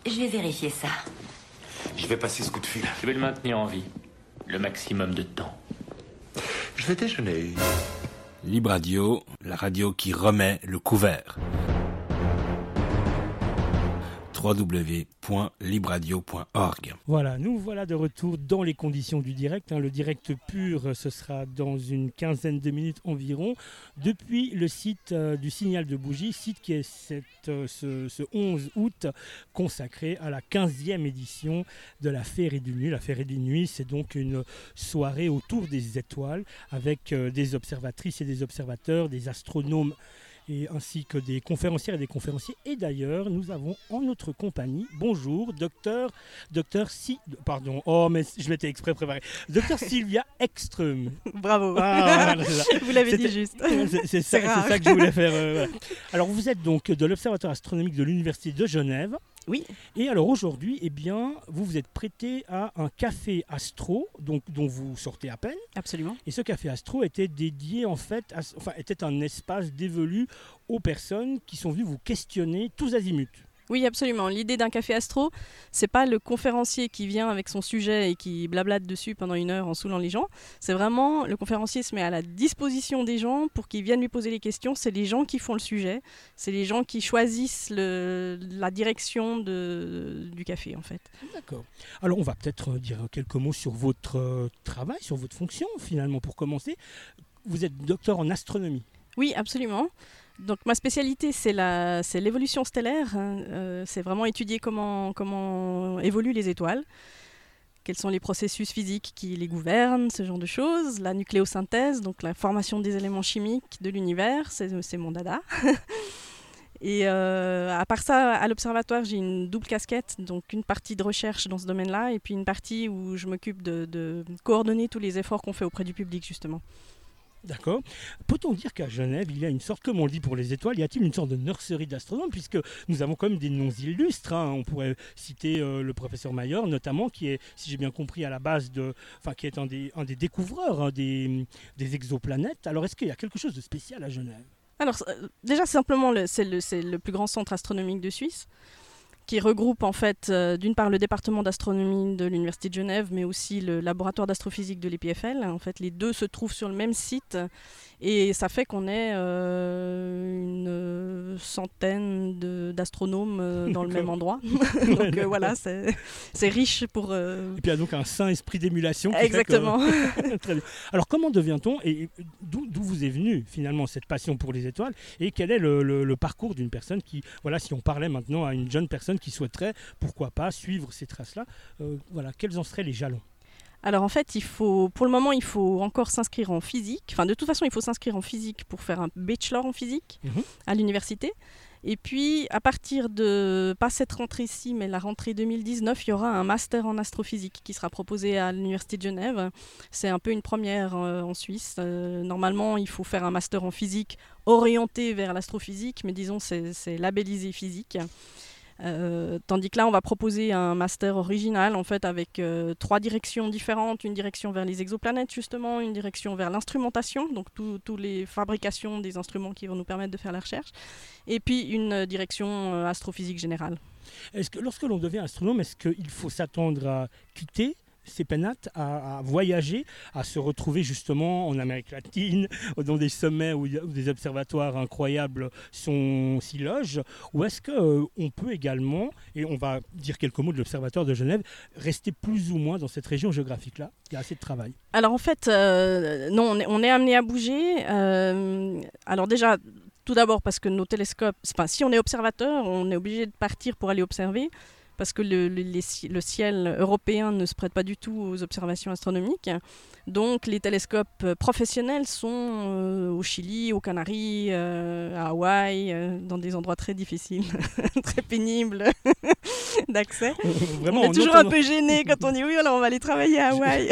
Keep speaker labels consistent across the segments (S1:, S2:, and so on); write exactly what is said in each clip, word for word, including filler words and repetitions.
S1: Je vais vérifier ça.
S2: Je vais passer ce coup de fil.
S3: Je vais le maintenir en vie. Le maximum de temps.
S2: Je vais déjeuner.
S4: Libre Radio, la radio qui remet le couvert. w w w point libre radio point org.
S5: Voilà, nous voilà de retour dans les conditions du direct. Hein. Le direct pur, ce sera dans une quinzaine de minutes environ, depuis le site euh, du Signal de Bougie, site qui est cette, euh, ce, ce onze août consacré à la quinzième édition de la Féerie d'une nuit. La Féerie d'une nuit, c'est donc une soirée autour des étoiles avec euh, des observatrices et des observateurs, des astronomes, et ainsi que des conférencières et des conférenciers. Et d'ailleurs, nous avons en notre compagnie, bonjour, docteur, docteur Si, pardon, oh mais je m'étais exprès préparé, docteur Sylvia Ekström.
S6: Bravo,
S5: ah, voilà, c'est
S6: vous l'avez
S5: C'était,
S6: dit juste.
S5: C'est, c'est, c'est, ça, c'est ça que je voulais faire. Euh, voilà. Alors vous êtes donc de l'Observatoire astronomique de l'Université de Genève.
S6: Oui.
S5: Et alors aujourd'hui, eh bien, vous vous êtes prêté à un café astro, donc, dont vous sortez à peine.
S6: Absolument.
S5: Et ce café astro était dédié en fait, à, enfin était un espace dévolu aux personnes qui sont venues vous questionner tous azimuts.
S6: Oui, absolument. L'idée d'un café astro, c'est pas le conférencier qui vient avec son sujet et qui blablate dessus pendant une heure en saoulant les gens. C'est vraiment, le conférencier se met à la disposition des gens pour qu'ils viennent lui poser les questions. C'est les gens qui font le sujet. C'est les gens qui choisissent le, la direction de, du café, en fait.
S5: D'accord. Alors, on va peut-être dire quelques mots sur votre euh, travail, sur votre fonction, finalement, pour commencer. Vous êtes docteur en astronomie.
S6: Oui, absolument. Donc ma spécialité, c'est, la, c'est l'évolution stellaire. Euh, c'est vraiment étudier comment, comment évoluent les étoiles, quels sont les processus physiques qui les gouvernent, ce genre de choses. La nucléosynthèse, donc la formation des éléments chimiques de l'univers, c'est, c'est mon dada. Et euh, à part ça, à l'observatoire, j'ai une double casquette, donc une partie de recherche dans ce domaine-là, et puis une partie où je m'occupe de, de coordonner tous les efforts qu'on fait auprès du public, justement.
S5: D'accord. Peut-on dire qu'à Genève, il y a une sorte, comme on le dit pour les étoiles, y a-t-il une sorte de nurserie d'astronomes, puisque nous avons quand même des noms illustres. Hein. On pourrait citer euh, le professeur Mayer, notamment, qui est, si j'ai bien compris, à la base de, enfin, qui est un des, un des découvreurs hein, des, des exoplanètes. Alors, est-ce qu'il y a quelque chose de spécial à Genève ?
S6: Alors, euh, déjà, simplement, le, c'est, le, c'est le plus grand centre astronomique de Suisse, qui regroupe en fait euh, d'une part le département d'astronomie de l'Université de Genève, mais aussi le laboratoire d'astrophysique de l'E P F L. En fait, les deux se trouvent sur le même site et ça fait qu'on est euh, une centaine de, d'astronomes euh, dans le même endroit. Donc euh, voilà, c'est, c'est riche pour... Euh...
S5: Et puis il y a donc un saint esprit d'émulation. Qui
S6: Exactement.
S5: Que... Très bien. Alors comment devient-on et d'où, d'où vous est venue finalement cette passion pour les étoiles et quel est le, le, le parcours d'une personne qui, voilà, si on parlait maintenant à une jeune personne qui souhaiterait, pourquoi pas, suivre ces traces-là, euh, voilà, quels en seraient les jalons ?
S6: Alors en fait, il faut, pour le moment, il faut encore s'inscrire en physique. Enfin, de toute façon, il faut s'inscrire en physique pour faire un bachelor en physique mmh. à l'université. Et puis, à partir de, pas cette rentrée-ci, mais la rentrée deux mille dix-neuf, il y aura un master en astrophysique qui sera proposé à l'Université de Genève. C'est un peu une première euh, en Suisse. Euh, normalement, il faut faire un master en physique orienté vers l'astrophysique, mais disons, c'est, c'est labellisé physique. Euh, tandis que là, on va proposer un master original en fait avec euh, trois directions différentes, une direction vers les exoplanètes justement, une direction vers l'instrumentation, donc toutes les fabrications des instruments qui vont nous permettre de faire la recherche, et puis une direction euh, astrophysique générale.
S5: Est-ce que lorsque l'on devient astronome, est-ce qu'il faut s'attendre à quitter ces pénates, à, à voyager, à se retrouver justement en Amérique latine, dans des sommets où, où des observatoires incroyables sont, s'y logent, ou est-ce qu'on euh, peut également, et on va dire quelques mots de l'Observatoire de Genève, rester plus ou moins dans cette région géographique-là ? Il y a assez de travail.
S6: Alors en fait, euh, non, on est, on est amené à bouger. Euh, alors déjà, tout d'abord parce que nos télescopes, enfin, si on est observateur, on est obligé de partir pour aller observer, parce que le, le, les, le ciel européen ne se prête pas du tout aux observations astronomiques. Donc les télescopes professionnels sont euh, au Chili, aux Canaries, euh, à Hawaï, euh, dans des endroits très difficiles, très pénibles d'accès. Vraiment, on est toujours entendant... un peu gêné quand on dit oui, alors on va aller travailler à Hawaï.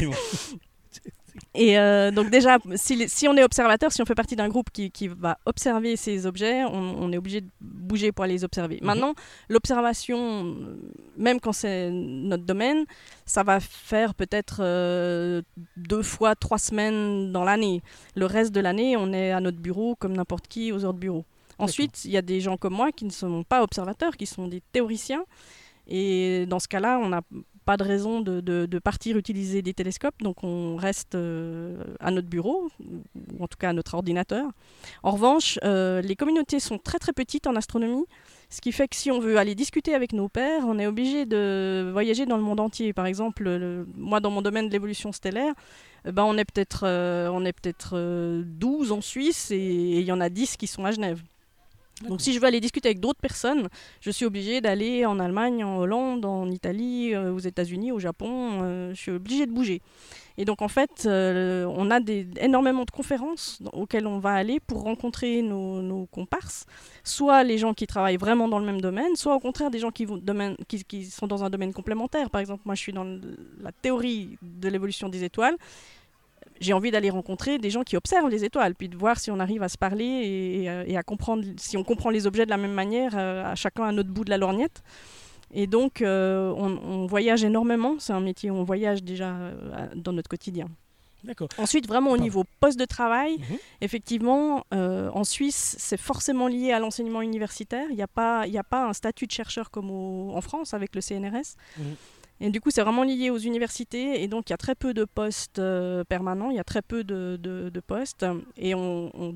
S6: Et euh, donc déjà, si, si on est observateur, si on fait partie d'un groupe qui, qui va observer ces objets, on, on est obligé de bouger pour aller les observer. Mm-hmm. Maintenant, l'observation, même quand c'est notre domaine, ça va faire peut-être euh, deux fois trois semaines dans l'année. Le reste de l'année, on est à notre bureau comme n'importe qui aux heures de bureau. Ensuite, il y a des gens comme moi qui ne sont pas observateurs, qui sont des théoriciens. Et dans ce cas-là, on n'a pas de raison de, de, de partir utiliser des télescopes, donc on reste euh, à notre bureau, ou en tout cas à notre ordinateur. En revanche, euh, les communautés sont très très petites en astronomie, ce qui fait que si on veut aller discuter avec nos pairs, on est obligé de voyager dans le monde entier. Par exemple, le, moi dans mon domaine de l'évolution stellaire, eh ben, on est peut-être euh, on est peut-être euh, douze en Suisse et il y en a dix qui sont à Genève.
S5: D'accord.
S6: Donc si je veux aller discuter avec d'autres personnes, je suis obligée d'aller en Allemagne, en Hollande, en Italie, euh, aux États-Unis, au Japon. Euh, je suis obligée de bouger. Et donc en fait, euh, on a des, énormément de conférences auxquelles on va aller pour rencontrer nos, nos comparses, soit les gens qui travaillent vraiment dans le même domaine, soit au contraire des gens qui, vont, domaine, qui, qui sont dans un domaine complémentaire. Par exemple, moi je suis dans la théorie de l'évolution des étoiles. J'ai envie d'aller rencontrer des gens qui observent les étoiles, puis de voir si on arrive à se parler et, et, et à comprendre, si on comprend les objets de la même manière, euh, à chacun à notre bout de la lorgnette. Et donc, euh, on, on voyage énormément. C'est un métier où on voyage déjà euh, dans notre quotidien.
S5: D'accord.
S6: Ensuite, vraiment au
S5: Pardon.
S6: niveau poste de travail,
S5: Mhm.
S6: effectivement, euh, en Suisse, c'est forcément lié à l'enseignement universitaire. Il n'y a pas, il n'y a pas un statut de chercheur comme au, en France avec le C N R S.
S5: Mhm.
S6: Et du coup, c'est vraiment lié aux universités. Et donc, il y a très peu de postes euh, permanents. Il y a très peu de, de, de postes. Et on, on,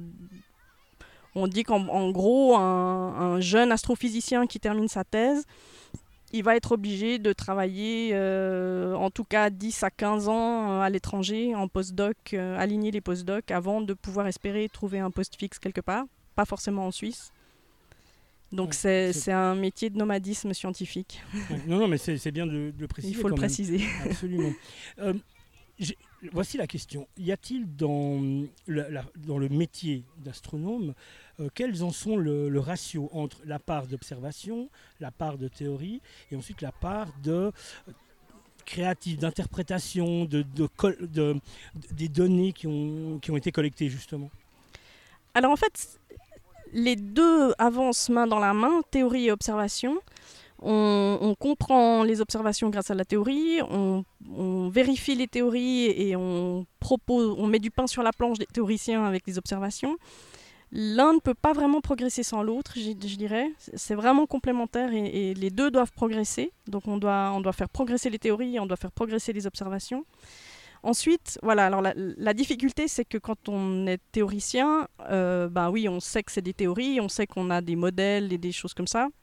S6: on dit qu'en en gros, un, un jeune astrophysicien qui termine sa thèse, il va être obligé de travailler euh, en tout cas dix à quinze ans euh, à l'étranger, en postdoc, euh, aligner les postdocs avant de pouvoir espérer trouver un poste fixe quelque part. Pas forcément en Suisse. Donc
S5: Ouais,
S6: c'est,
S5: c'est-
S6: c'est un métier de nomadisme scientifique.
S5: Ouais. Non, non, mais c'est c'est bien de, de le préciser.
S6: Il faut le
S5: quand même.
S6: préciser.
S5: Absolument. Euh, j'ai- voici la question. Y a-t-il dans, la- la- dans le métier d'astronome, euh, quels en sont le, le ratio entre la part d'observation, la part de théorie et ensuite la part de euh, créative, d'interprétation, de, de, col- de- de- des données qui ont, qui ont été collectées justement?
S6: Alors en fait, les deux avancent main dans la main, théorie et observation. On, on comprend les observations grâce à la théorie, on, on vérifie les théories et on propose, on met du pain sur la planche des théoriciens avec les observations. L'un ne peut pas vraiment progresser sans l'autre, je, je dirais. C'est vraiment complémentaire et, et les deux doivent progresser. Donc on doit, on doit faire progresser les théories et on doit faire progresser les observations. Ensuite, voilà, alors la, la difficulté, c'est que quand on est théoricien, euh, bah oui, on sait que c'est des théories, on sait qu'on a des modèles et des choses comme ça.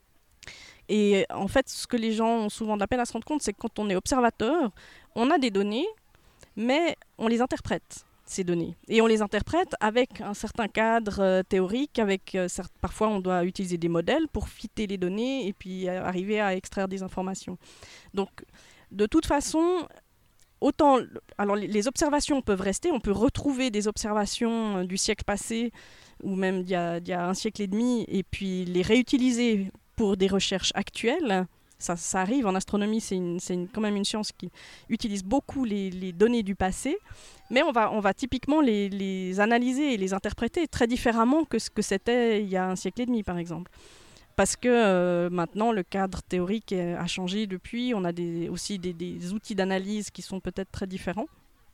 S6: Et en fait, ce que les gens ont souvent de la peine à se rendre compte, c'est que quand on est observateur, on a des données, mais on les interprète, ces données. Et on les interprète avec un certain cadre euh, théorique, avec euh, certes, parfois on doit utiliser des modèles pour fitter les données et puis euh, arriver à extraire des informations. Donc, de toute façon, autant, alors les, les observations peuvent rester, on peut retrouver des observations euh, du siècle passé ou même d'il y a, d'il y a un siècle et demi et puis les réutiliser pour des recherches actuelles. Ça, ça arrive en astronomie, c'est, une, c'est une, quand même une science qui utilise beaucoup les, les données du passé, mais on va, on va typiquement les, les analyser et les interpréter très différemment que ce que c'était il y a un siècle et demi par exemple. Parce que euh, maintenant, le cadre théorique a changé depuis. On a des, aussi des, des outils d'analyse qui sont peut-être très différents.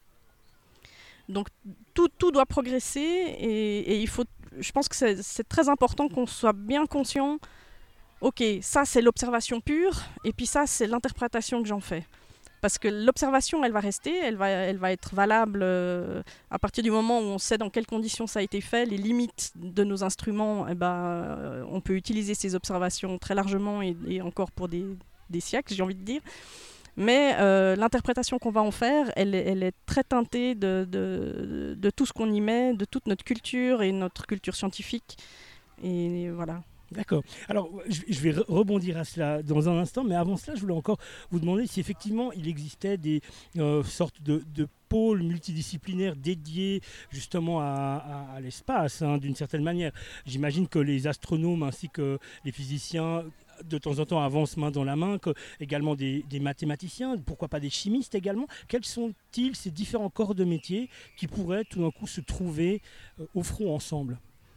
S6: Donc, tout, tout doit progresser. Et, et il faut, je pense que c'est, c'est très important qu'on soit bien conscient. OK, ça, c'est l'observation pure. Et puis ça, c'est l'interprétation que j'en fais. Parce que l'observation, elle va rester, elle va, elle va être valable euh, à partir du moment où on sait dans quelles conditions ça a été fait, les limites de nos instruments, eh ben, euh, on peut utiliser ces observations très largement et, et encore pour des, des siècles, j'ai envie de dire. Mais euh, l'interprétation qu'on va en faire, elle, elle est très teintée de, de, de tout ce qu'on y met, de toute notre culture et notre culture scientifique. Et voilà.
S5: D'accord. Alors, je je vais re- rebondir à cela dans un instant, mais avant cela, je voulais encore vous demander si effectivement il existait des euh, sortes de, de pôles multidisciplinaires dédiés justement à, à- à l'espace, hein, d'une certaine manière. J'imagine que les astronomes ainsi que les physiciens, de temps en temps, avancent main dans la main, que, également des, des mathématiciens, pourquoi pas des chimistes également. Quels sont-ils ces différents corps de métier qui pourraient tout d'un coup se trouver euh, au front ensemble?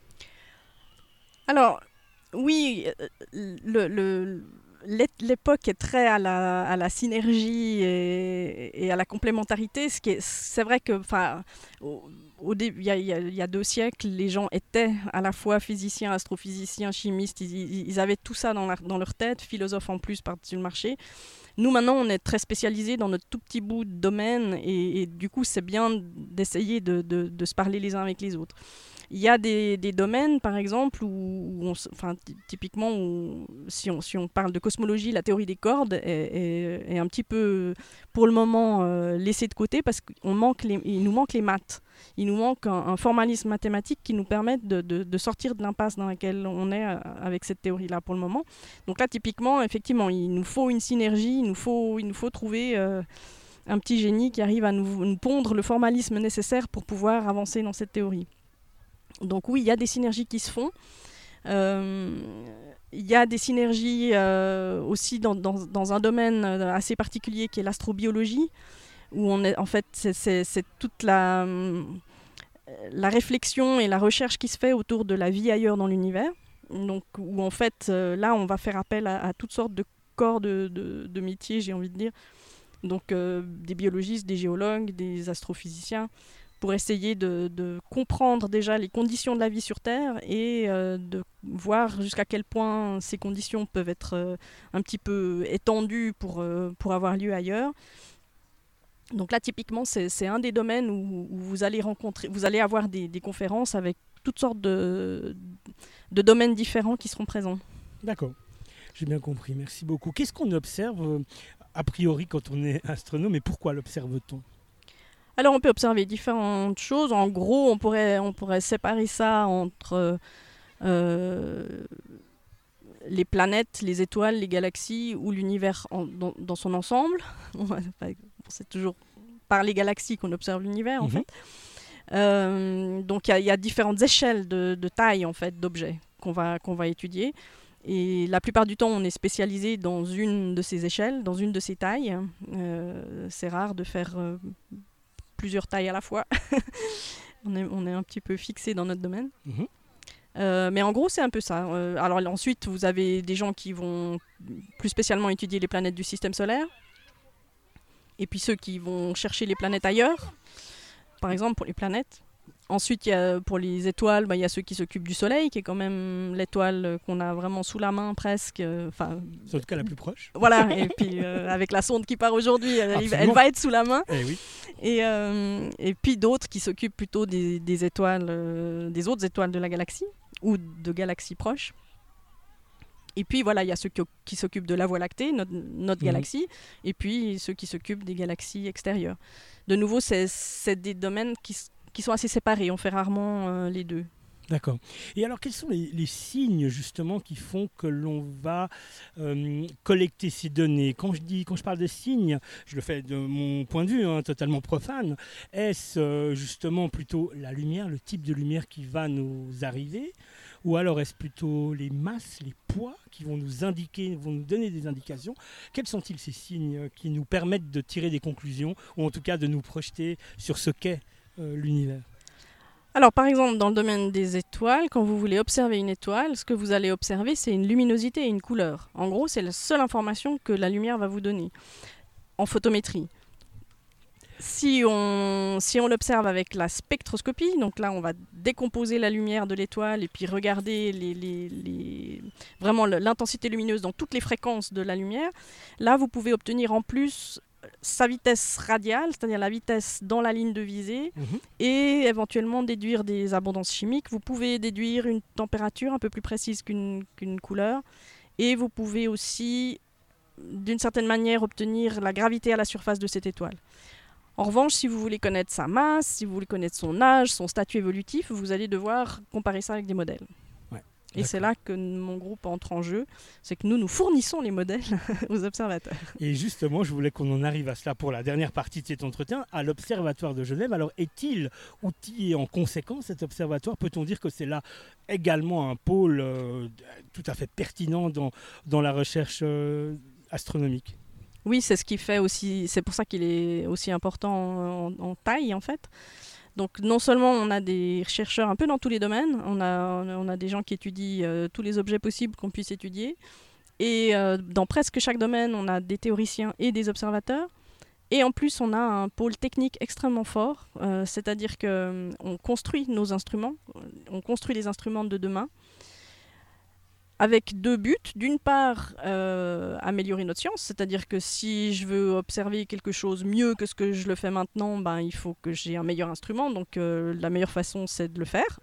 S6: Alors, oui, euh, le, le- l'é- l'époque est très à la, à la synergie et, et à la complémentarité. Ce qui est, c'est vrai que, enfin, au- au début, il y, y, y a deux siècles, les gens étaient à la fois physiciens, astrophysiciens, chimistes, ils, ils, ils avaient tout ça dans, la, dans leur tête, philosophes en plus par-dessus le marché. Nous, maintenant, on est très spécialisés dans notre tout petit bout de domaine et, et du coup, c'est bien d'essayer de, de, de se parler les uns avec les autres. Il y a des, des domaines, par exemple, où, où on, enfin, typiquement, où, si, on, si on parle de cosmologie, la théorie des cordes est, est, est un petit peu, pour le moment, euh, laissée de côté parce qu'il nous manque les maths. Il nous manque un, un formalisme mathématique qui nous permette de, de, de sortir de l'impasse dans laquelle on est avec cette théorie-là pour le moment. Donc là, typiquement, effectivement, il nous faut une synergie, il nous faut, il nous faut trouver euh, un petit génie qui arrive à nous, nous pondre le formalisme nécessaire pour pouvoir avancer dans cette théorie. Donc oui, il y a des synergies qui se font. Euh, il y a des synergies euh, aussi dans, dans, dans un domaine assez particulier qui est l'astrobiologie, où on est, en fait, c'est, c'est, c'est toute la, la réflexion et la recherche qui se fait autour de la vie ailleurs dans l'univers. Donc, où en fait, euh, là, on va faire appel à, à toutes sortes de corps de, de, de métiers, j'ai envie de dire. Donc, euh, des biologistes, des géologues, des astrophysiciens, pour essayer de, de comprendre déjà les conditions de la vie sur Terre et euh, de voir jusqu'à quel point ces conditions peuvent être euh, un petit peu étendues pour, euh, pour avoir lieu ailleurs. Donc là, typiquement, c'est, c'est un des domaines où, où vous allez rencontrer, vous allez avoir des, des conférences avec toutes sortes de, de domaines différents qui seront présents.
S5: D'accord, j'ai bien compris, merci beaucoup. Qu'est-ce qu'on observe euh, a priori quand on est astronome et pourquoi l'observe-t-on ?
S6: Alors, on peut observer différentes choses. En gros, on pourrait, on pourrait séparer ça entre euh, les planètes, les étoiles, les galaxies ou l'univers en, dans, dans son ensemble. C'est toujours par les galaxies qu'on observe l'univers, en mm-hmm. fait. Euh, donc, il y, y a différentes échelles de, de taille, en fait, d'objets qu'on va, qu'on va étudier. Et la plupart du temps, on est spécialisé dans une de ces échelles, dans une de ces tailles. Euh, c'est rare de faire... Euh, plusieurs tailles à la fois. on, est, on est un petit peu fixé dans notre domaine. Mmh. Euh, mais en gros, c'est un peu ça. Euh, alors ensuite, vous avez des gens qui vont plus spécialement étudier les planètes du système solaire. Et puis ceux qui vont chercher les planètes ailleurs. Par exemple, pour les planètes. Ensuite, y a, pour les étoiles, bah, y a ceux qui s'occupent du Soleil, qui est quand même l'étoile qu'on a vraiment sous la main presque. Enfin,
S5: c'est en tout cas la plus proche.
S6: Voilà, et puis euh, avec la sonde qui part aujourd'hui, elle, elle va être sous la main.
S5: Eh oui.
S6: Et, euh, et puis d'autres qui s'occupent plutôt des, des étoiles, euh, des autres étoiles de la galaxie, ou de galaxies proches. Et puis voilà, il y a ceux qui, qui s'occupent de la Voie lactée, notre, notre mmh. galaxie, et puis ceux qui s'occupent des galaxies extérieures. De nouveau, c'est, c'est des domaines qui qui sont assez séparés, on fait rarement euh, les deux.
S5: D'accord. Et alors, quels sont les, les signes, justement, qui font que l'on va euh, collecter ces données ? Quand je dis, quand je parle de signes, je le fais de mon point de vue, hein, totalement profane. Est-ce euh, justement plutôt la lumière, le type de lumière qui va nous arriver ? Ou alors est-ce plutôt les masses, les poids qui vont nous indiquer, vont nous donner des indications ? Quels sont-ils ces signes qui nous permettent de tirer des conclusions, ou en tout cas de nous projeter sur ce qu'est Euh, l'univers ?
S6: Alors par exemple dans le domaine des étoiles, quand vous voulez observer une étoile, ce que vous allez observer c'est une luminosité et une couleur. En gros c'est la seule information que la lumière va vous donner en photométrie. Si on, si on l'observe avec la spectroscopie, donc là on va décomposer la lumière de l'étoile et puis regarder les, les, les, vraiment l'intensité lumineuse dans toutes les fréquences de la lumière, là vous pouvez obtenir en plus sa vitesse radiale, c'est-à-dire la vitesse dans la ligne de visée, mmh. et éventuellement déduire des abondances chimiques. Vous pouvez déduire une température un peu plus précise qu'une, qu'une couleur, et vous pouvez aussi, d'une certaine manière, obtenir la gravité à la surface de cette étoile. En revanche, si vous voulez connaître sa masse, si vous voulez connaître son âge, son statut évolutif, vous allez devoir comparer ça avec des modèles. Ouais, et c'est là que mon groupe entre en jeu, c'est que nous, nous fournissons les modèles aux observateurs.
S5: Et justement, je voulais qu'on en arrive à cela pour la dernière partie de cet entretien, à l'Observatoire de Genève. Alors, est-il outillé en conséquence, cet observatoire ? Peut-on dire que c'est là également un pôle euh, tout à fait pertinent dans, dans la recherche euh, astronomique ?
S6: Oui, c'est ce qui fait aussi, c'est pour ça qu'il est aussi important en, en taille en fait. Donc non seulement on a des chercheurs un peu dans tous les domaines, on a, on a des gens qui étudient euh, tous les objets possibles qu'on puisse étudier, et euh, dans presque chaque domaine on a des théoriciens et des observateurs, Et en plus, on a un pôle technique extrêmement fort, euh, c'est-à-dire qu'on construit nos instruments, on construit les instruments de demain, avec deux buts. D'une part, euh, améliorer notre science, c'est-à-dire que si je veux observer quelque chose mieux que ce que je le fais maintenant, ben, il faut que j'ai un meilleur instrument, donc euh, la meilleure façon, c'est de le faire.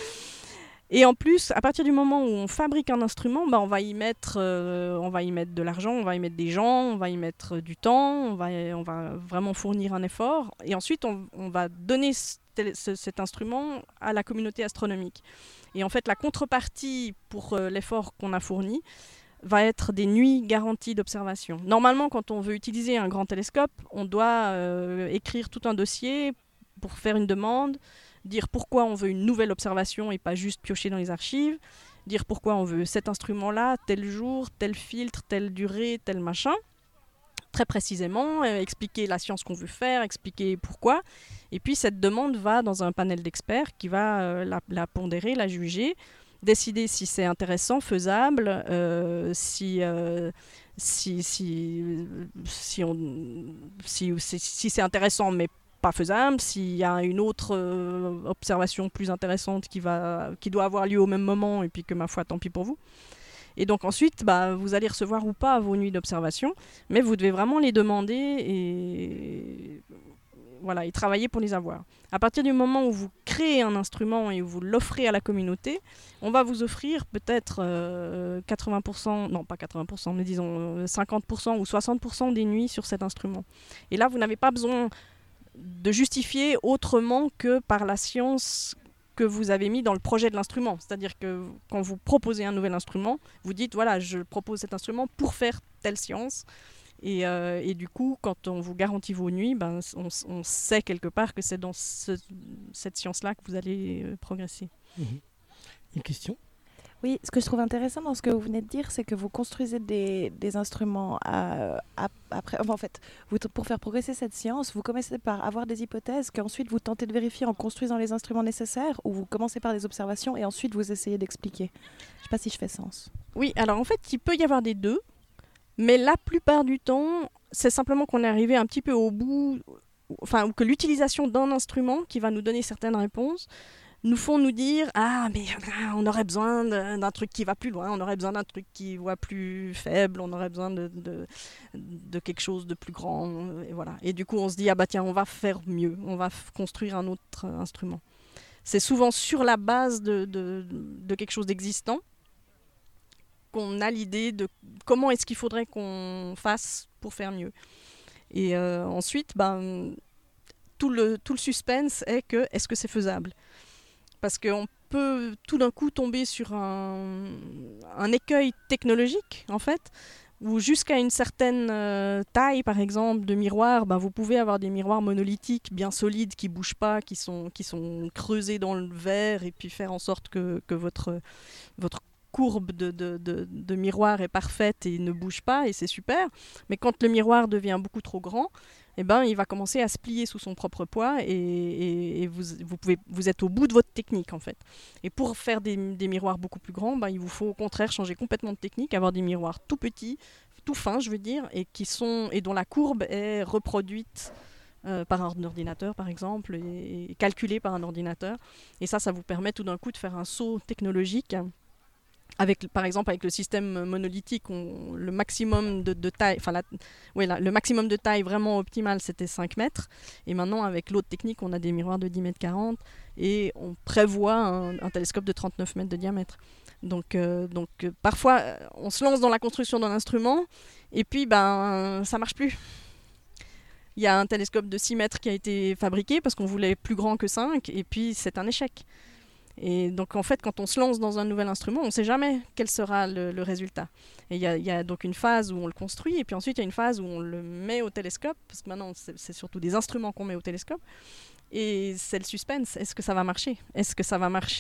S6: Et en plus, à partir du moment où on fabrique un instrument, bah, on va y mettre, euh, on va y mettre de l'argent, on va y mettre des gens, on va y mettre du temps, on va, on va vraiment fournir un effort. Et ensuite, on, on va donner ce, ce, cet instrument à la communauté astronomique. Et en fait, la contrepartie pour euh, l'effort qu'on a fourni va être des nuits garanties d'observation. Normalement, quand on veut utiliser un grand télescope, on doit euh, écrire tout un dossier pour faire une demande, dire pourquoi on veut une nouvelle observation et pas juste piocher dans les archives, dire pourquoi on veut cet instrument-là, tel jour, tel filtre, telle durée, tel machin, très précisément, euh, expliquer la science qu'on veut faire, expliquer pourquoi. Et puis cette demande va dans un panel d'experts qui va euh, la, la pondérer, la juger, décider si c'est intéressant, faisable, euh, si, euh, si, si, si, on, si, si, si c'est intéressant mais pas faisable, s'il y a une autre euh, observation plus intéressante qui, va, qui doit avoir lieu au même moment, et puis que ma foi, tant pis pour vous. Et donc ensuite, bah, vous allez recevoir ou pas vos nuits d'observation, mais vous devez vraiment les demander et, voilà, et travailler pour les avoir. À partir du moment où vous créez un instrument et où vous l'offrez à la communauté, on va vous offrir peut-être euh, quatre-vingts pour cent, non pas quatre-vingts pour cent, mais disons cinquante pour cent ou soixante pour cent des nuits sur cet instrument. Et là, vous n'avez pas besoin de justifier autrement que par la science que vous avez mis dans le projet de l'instrument. C'est-à-dire que quand vous proposez un nouvel instrument, vous dites, voilà, je propose cet instrument pour faire telle science. Et, euh, et du coup, quand on vous garantit vos nuits, ben, on, on sait quelque part que c'est dans ce, cette science-là que vous allez euh, progresser.
S5: Mmh. Une question ?
S1: Oui, ce que je trouve intéressant dans ce que vous venez de dire, c'est que vous construisez des, des instruments à, à, après. Enfin, en fait, vous, pour faire progresser cette science, vous commencez par avoir des hypothèses qu'ensuite vous tentez de vérifier en construisant les instruments nécessaires, ou vous commencez par des observations et ensuite vous essayez d'expliquer. Je ne sais pas si je fais sens.
S6: Oui, alors en fait, il peut y avoir des deux, mais la plupart du temps, c'est simplement qu'on est arrivé un petit peu au bout, enfin, que l'utilisation d'un instrument qui va nous donner certaines réponses nous font nous dire « Ah, mais ah, on aurait besoin d'un truc qui va plus loin, on aurait besoin d'un truc qui voit plus faible, on aurait besoin de, de, de quelque chose de plus grand. » Et voilà. Et du coup, on se dit « Ah bah tiens, on va faire mieux, on va f- construire un autre euh, instrument. » C'est souvent sur la base de, de, de quelque chose d'existant qu'on a l'idée de comment est-ce qu'il faudrait qu'on fasse pour faire mieux. Et euh, ensuite, ben, tout, le, tout le suspense est que est-ce que c'est faisable ? Parce qu'on peut tout d'un coup tomber sur un, un écueil technologique, en fait, où jusqu'à une certaine euh, taille, par exemple, de miroir, ben, vous pouvez avoir des miroirs monolithiques bien solides qui ne bougent pas, qui sont, qui sont creusés dans le verre, et puis faire en sorte que, que votre, votre courbe de, de, de, de miroir est parfaite et ne bouge pas, et c'est super. Mais quand le miroir devient beaucoup trop grand, eh ben, il va commencer à se plier sous son propre poids et, et, et vous, vous, pouvez, vous êtes au bout de votre technique, en fait. Et pour faire des, des miroirs beaucoup plus grands, ben, il vous faut au contraire changer complètement de technique, avoir des miroirs tout petits, tout fins, je veux dire, et, qui sont, et dont la courbe est reproduite euh, par un ordinateur, par exemple, et, et calculée par un ordinateur. Et ça, ça vous permet tout d'un coup de faire un saut technologique. Avec, par exemple, avec le système monolithique, on, le maximum de, de taille, enfin, la, ouais, la, le maximum de taille vraiment optimal, c'était cinq mètres. Et maintenant, avec l'autre technique, on a des miroirs de dix mètres quarante et on prévoit un, un télescope de trente-neuf mètres de diamètre. Donc, euh, donc euh, parfois, on se lance dans la construction d'un instrument et puis, ben, ça marche plus. Il y a un télescope de six mètres qui a été fabriqué parce qu'on voulait plus grand que cinq et puis c'est un échec. Et donc, en fait, quand on se lance dans un nouvel instrument, on ne sait jamais quel sera le, le résultat. Et il y, y a donc une phase où on le construit, et puis ensuite, il y a une phase où on le met au télescope, parce que maintenant, c'est, c'est surtout des instruments qu'on met au télescope. Et c'est le suspense. Est-ce que ça va marcher ? Est-ce que ça va marcher ?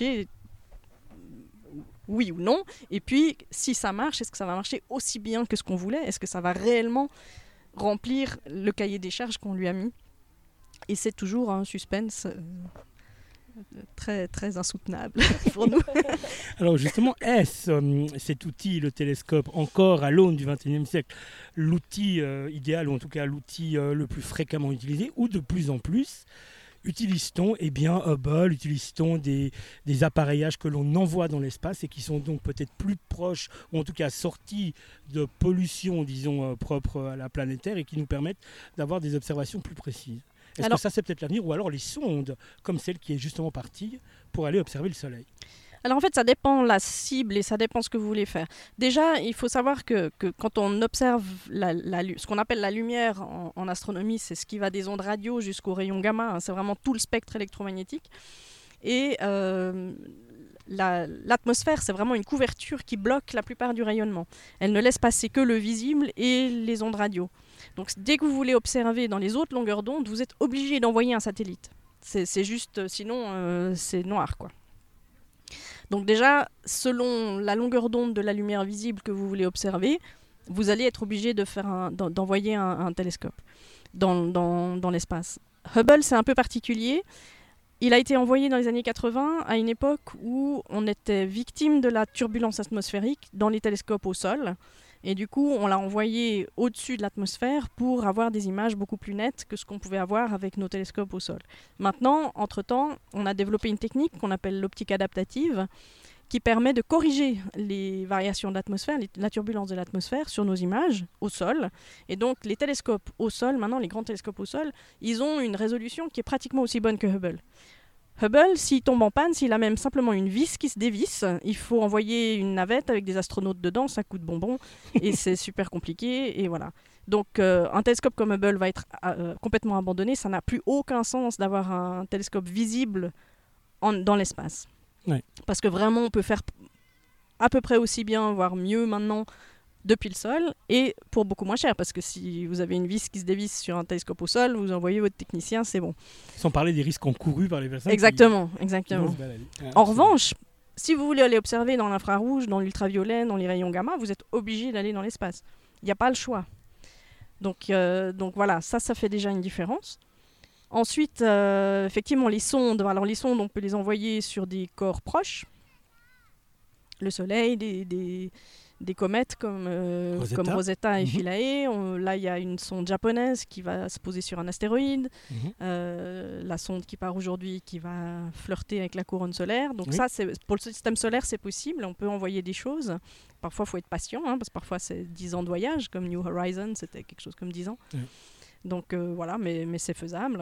S6: Oui ou non ? Et puis, si ça marche, est-ce que ça va marcher aussi bien que ce qu'on voulait ? Est-ce que ça va réellement remplir le cahier des charges qu'on lui a mis ? Et c'est toujours un suspense... Euh, très, très insoutenable pour nous.
S5: Alors justement, est-ce euh, cet outil, le télescope, encore à l'aune du vingt et unième siècle, l'outil euh, idéal, ou en tout cas l'outil euh, le plus fréquemment utilisé, ou de plus en plus utilise-t-on eh bien, Hubble, utilise-t-on des, des appareillages que l'on envoie dans l'espace et qui sont donc peut-être plus proches, ou en tout cas sortis de pollution, disons, euh, propre à la planète Terre et qui nous permettent d'avoir des observations plus précises. Est-ce alors, que ça, c'est peut-être l'avenir, ou alors les sondes, comme celle qui est justement partie, pour aller observer le Soleil?
S6: Alors en fait, ça dépend la cible et ça dépend ce que vous voulez faire. Déjà, il faut savoir que, que quand on observe la, la, ce qu'on appelle la lumière en, en astronomie, c'est ce qui va des ondes radio jusqu'aux rayons gamma, hein, c'est vraiment tout le spectre électromagnétique. Et euh, la, l'atmosphère, c'est vraiment une couverture qui bloque la plupart du rayonnement. Elle ne laisse passer que le visible et les ondes radio. Donc dès que vous voulez observer dans les autres longueurs d'onde, vous êtes obligé d'envoyer un satellite. C'est, c'est juste, sinon euh, c'est noir, quoi. Donc déjà, selon la longueur d'onde de la lumière visible que vous voulez observer, vous allez être obligé de faire un, d'envoyer un, un télescope dans, dans, dans l'espace. Hubble, c'est un peu particulier. Il a été envoyé dans les années quatre-vingts, à une époque où on était victime de la turbulence atmosphérique dans les télescopes au sol. Et du coup, on l'a envoyé au-dessus de l'atmosphère pour avoir des images beaucoup plus nettes que ce qu'on pouvait avoir avec nos télescopes au sol. Maintenant, entre-temps, on a développé une technique qu'on appelle l'optique adaptative qui permet de corriger les variations de l'atmosphère, la turbulence de l'atmosphère sur nos images au sol. Et donc, les télescopes au sol, maintenant, les grands télescopes au sol, ils ont une résolution qui est pratiquement aussi bonne que Hubble. Hubble, s'il tombe en panne, s'il a même simplement une vis qui se dévisse, il faut envoyer une navette avec des astronautes dedans, ça coûte bonbon, et c'est super compliqué, et voilà. Donc euh, un télescope comme Hubble va être euh, complètement abandonné, ça n'a plus aucun sens d'avoir un télescope visible en, dans l'espace. Ouais. Parce que vraiment, on peut faire à peu près aussi bien, voire mieux maintenant, depuis le sol, et pour beaucoup moins cher, parce que si vous avez une vis qui se dévisse sur un télescope au sol, vous envoyez votre technicien, c'est bon.
S5: Sans parler des risques encourus par les personnes.
S6: Exactement,
S5: qui...
S6: exactement.
S5: Ah,
S6: en revanche, si vous voulez aller observer dans l'infrarouge, dans l'ultraviolet, dans les rayons gamma, vous êtes obligé d'aller dans l'espace. Il n'y a pas le choix. Donc, euh, donc voilà, ça, ça fait déjà une différence. Ensuite, euh, effectivement, les sondes, alors les sondes, on peut les envoyer sur des corps proches, le Soleil, des... des des comètes comme, euh, Rosetta. comme Rosetta et mmh. Philae. On, là, il y a une sonde japonaise qui va se poser sur un astéroïde. Mmh. Euh, la sonde qui part aujourd'hui qui va flirter avec la couronne solaire. Donc oui. ça, c'est, pour le système solaire, c'est possible. On peut envoyer des choses. Parfois, il faut être patient, hein, parce que parfois, c'est dix ans de voyage. Comme New Horizons, c'était quelque chose comme dix ans. Mmh. Donc euh, voilà, mais, mais c'est faisable.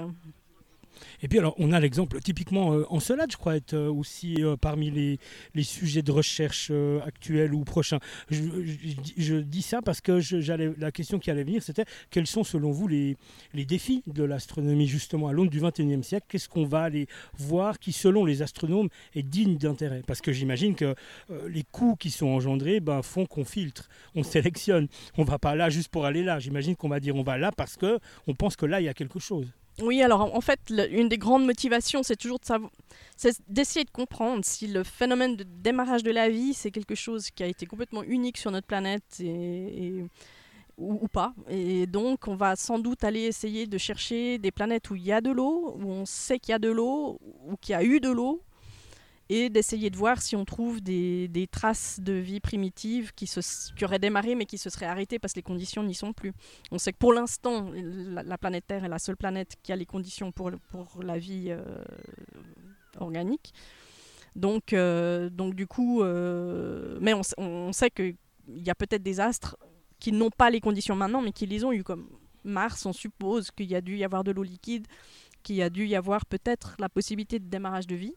S5: Et puis alors, on a l'exemple typiquement euh, Encelade, je crois, être euh, aussi euh, parmi les, les sujets de recherche euh, actuels ou prochains. Je, je, je dis ça parce que je, j'allais, la question qui allait venir, c'était quels sont selon vous les, les défis de l'astronomie justement à l'aune du vingt et unième siècle? Qu'est-ce qu'on va aller voir qui, selon les astronomes, est digne d'intérêt? Parce que j'imagine que euh, les coûts qui sont engendrés ben, font qu'on filtre, on sélectionne. On ne va pas là juste pour aller là. J'imagine qu'on va dire on va là parce qu'on pense que là, il y a quelque chose.
S6: Oui, alors en fait, le, une des grandes motivations, c'est toujours de savoir, c'est d'essayer de comprendre si le phénomène de démarrage de la vie, c'est quelque chose qui a été complètement unique sur notre planète et, et, ou, ou pas. Et donc, on va sans doute aller essayer de chercher des planètes où il y a de l'eau, où on sait qu'il y a de l'eau, ou qu'il y a eu de l'eau, et d'essayer de voir si on trouve des, des traces de vie primitive qui, se, qui auraient démarré mais qui se seraient arrêtées parce que les conditions n'y sont plus. On sait que pour l'instant, la, la planète Terre est la seule planète qui a les conditions pour, pour la vie euh, organique. Donc, euh, donc du coup, euh, mais on, on sait qu'il y a peut-être des astres qui n'ont pas les conditions maintenant mais qui les ont eu, comme Mars. On suppose qu'il y a dû y avoir de l'eau liquide, qu'il y a dû y avoir peut-être la possibilité de démarrage de vie.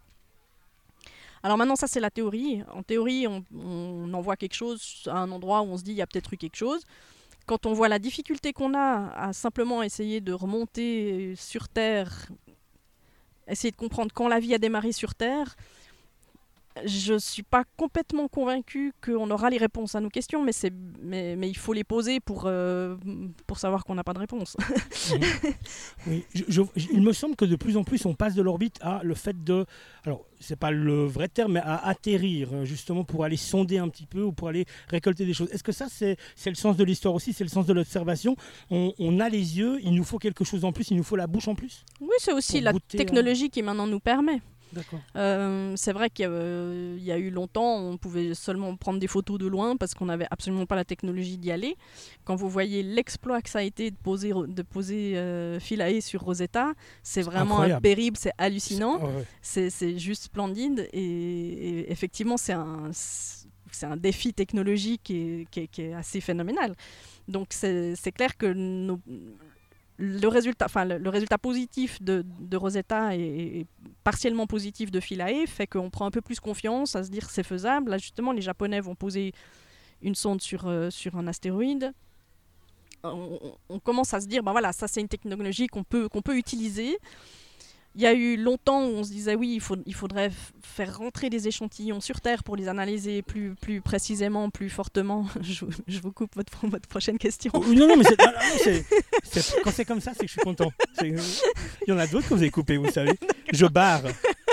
S6: Alors maintenant, ça c'est la théorie. En théorie, on, on envoie quelque chose à un endroit où on se dit il y a peut-être eu quelque chose. Quand on voit la difficulté qu'on a à simplement essayer de remonter sur Terre, essayer de comprendre quand la vie a démarré sur Terre, je ne suis pas complètement convaincue qu'on aura les réponses à nos questions, mais, c'est, mais, mais il faut les poser pour, euh, pour savoir qu'on n'a pas de réponse.
S5: Oui. Oui. Je, je, il me semble que de plus en plus, on passe de l'orbite à le fait de... Alors, ce n'est pas le vrai terme, mais à atterrir, justement, pour aller sonder un petit peu ou pour aller récolter des choses. Est-ce que ça, c'est, c'est le sens de l'histoire aussi, c'est le sens de l'observation? on, on a les yeux, il nous faut quelque chose en plus, il nous faut la bouche en plus?
S6: Oui, c'est aussi la technologie à... qui maintenant nous permet.
S5: D'accord.
S6: Euh, c'est vrai qu'il y a, euh, il y a eu longtemps, on pouvait seulement prendre des photos de loin parce qu'on n'avait absolument pas la technologie d'y aller. Quand vous voyez l'exploit que ça a été de poser, de poser euh, Philae sur Rosetta, c'est vraiment
S5: incroyable.
S6: un périple, c'est hallucinant,
S5: C'est, oh, ouais.
S6: c'est, c'est juste splendide et, et effectivement c'est un, c'est un défi technologique qui est, qui est, qui est assez phénoménal. Donc c'est, c'est clair que nos... Le résultat, enfin, le, le résultat positif de, de Rosetta et, et partiellement positif de Philae fait qu'on prend un peu plus confiance à se dire que c'est faisable. Là, justement, les Japonais vont poser une sonde sur, euh, sur un astéroïde. On, on, on commence à se dire, ben voilà, ça c'est une technologie qu'on peut, qu'on peut utiliser. Il y a eu longtemps où on se disait, oui, il, faut, il faudrait f- faire rentrer des échantillons sur Terre pour les analyser plus, plus précisément, plus fortement. je, je vous coupe votre, votre prochaine question.
S5: Oh, non, non, mais c'est, non, non, c'est, c'est, quand c'est comme ça, c'est que je suis content. C'est, il y en a d'autres que vous avez coupés, vous savez. Je barre.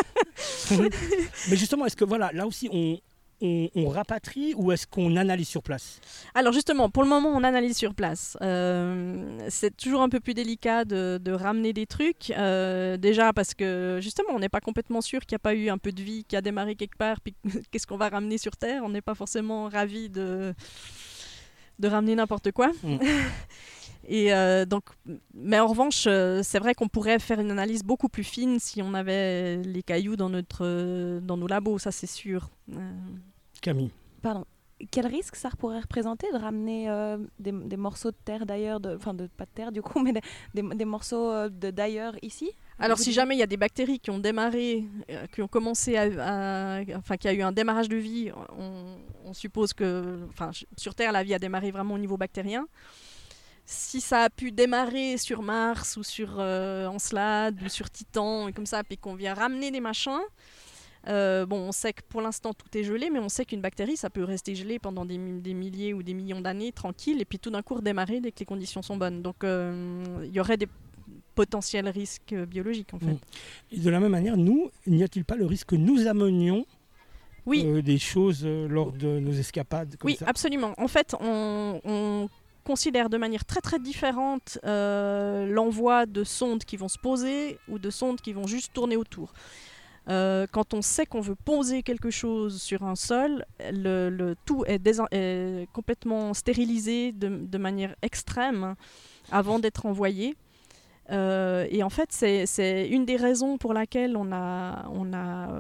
S5: Mais justement, est-ce que, voilà, là aussi, on... On, on rapatrie ou est-ce qu'on analyse sur place ?
S6: Alors justement, pour le moment, on analyse sur place. Euh, c'est toujours un peu plus délicat de, de ramener des trucs. Euh, déjà parce que justement, on n'est pas complètement sûr qu'il n'y a pas eu un peu de vie qui a démarré quelque part. Puis qu'est-ce qu'on va ramener sur Terre ? On n'est pas forcément ravis de, de ramener n'importe quoi. Mm. Et euh, donc, mais en revanche, euh, c'est vrai qu'on pourrait faire une analyse beaucoup plus fine si on avait les cailloux dans, notre, euh, dans nos labos, ça c'est sûr. Euh...
S5: Camille.
S1: Pardon. Quel risque ça pourrait représenter de ramener euh, des, des morceaux de terre d'ailleurs, enfin de, pas de terre du coup, mais des, des, des morceaux euh, de, d'ailleurs ici ?
S6: Alors si jamais il y a des bactéries qui ont démarré, euh, qui ont commencé à, à, enfin qu'il y a eu un démarrage de vie, on, on suppose que, enfin sur Terre la vie a démarré vraiment au niveau bactérien. Si ça a pu démarrer sur Mars ou sur euh, Encelade ou sur Titan et comme ça, puis qu'on vient ramener des machins, euh, bon, on sait que pour l'instant tout est gelé, mais on sait qu'une bactérie, ça peut rester gelé pendant des, des milliers ou des millions d'années, tranquille, et puis tout d'un coup redémarrer dès que les conditions sont bonnes. Donc il euh, y aurait des potentiels risques biologiques en fait. Mmh.
S5: Et de la même manière, nous, n'y a-t-il pas le risque que nous amenions
S6: oui.
S5: euh, des choses euh, lors de nos escapades comme
S6: Oui,
S5: ça ?
S6: absolument. En fait, on... on considère de manière très très différente euh, l'envoi de sondes qui vont se poser ou de sondes qui vont juste tourner autour. Euh, quand on sait qu'on veut poser quelque chose sur un sol, le, le tout est, désin- est complètement stérilisé de, de manière extrême avant d'être envoyé. Euh, et en fait, c'est, c'est une des raisons pour laquelle on a... On a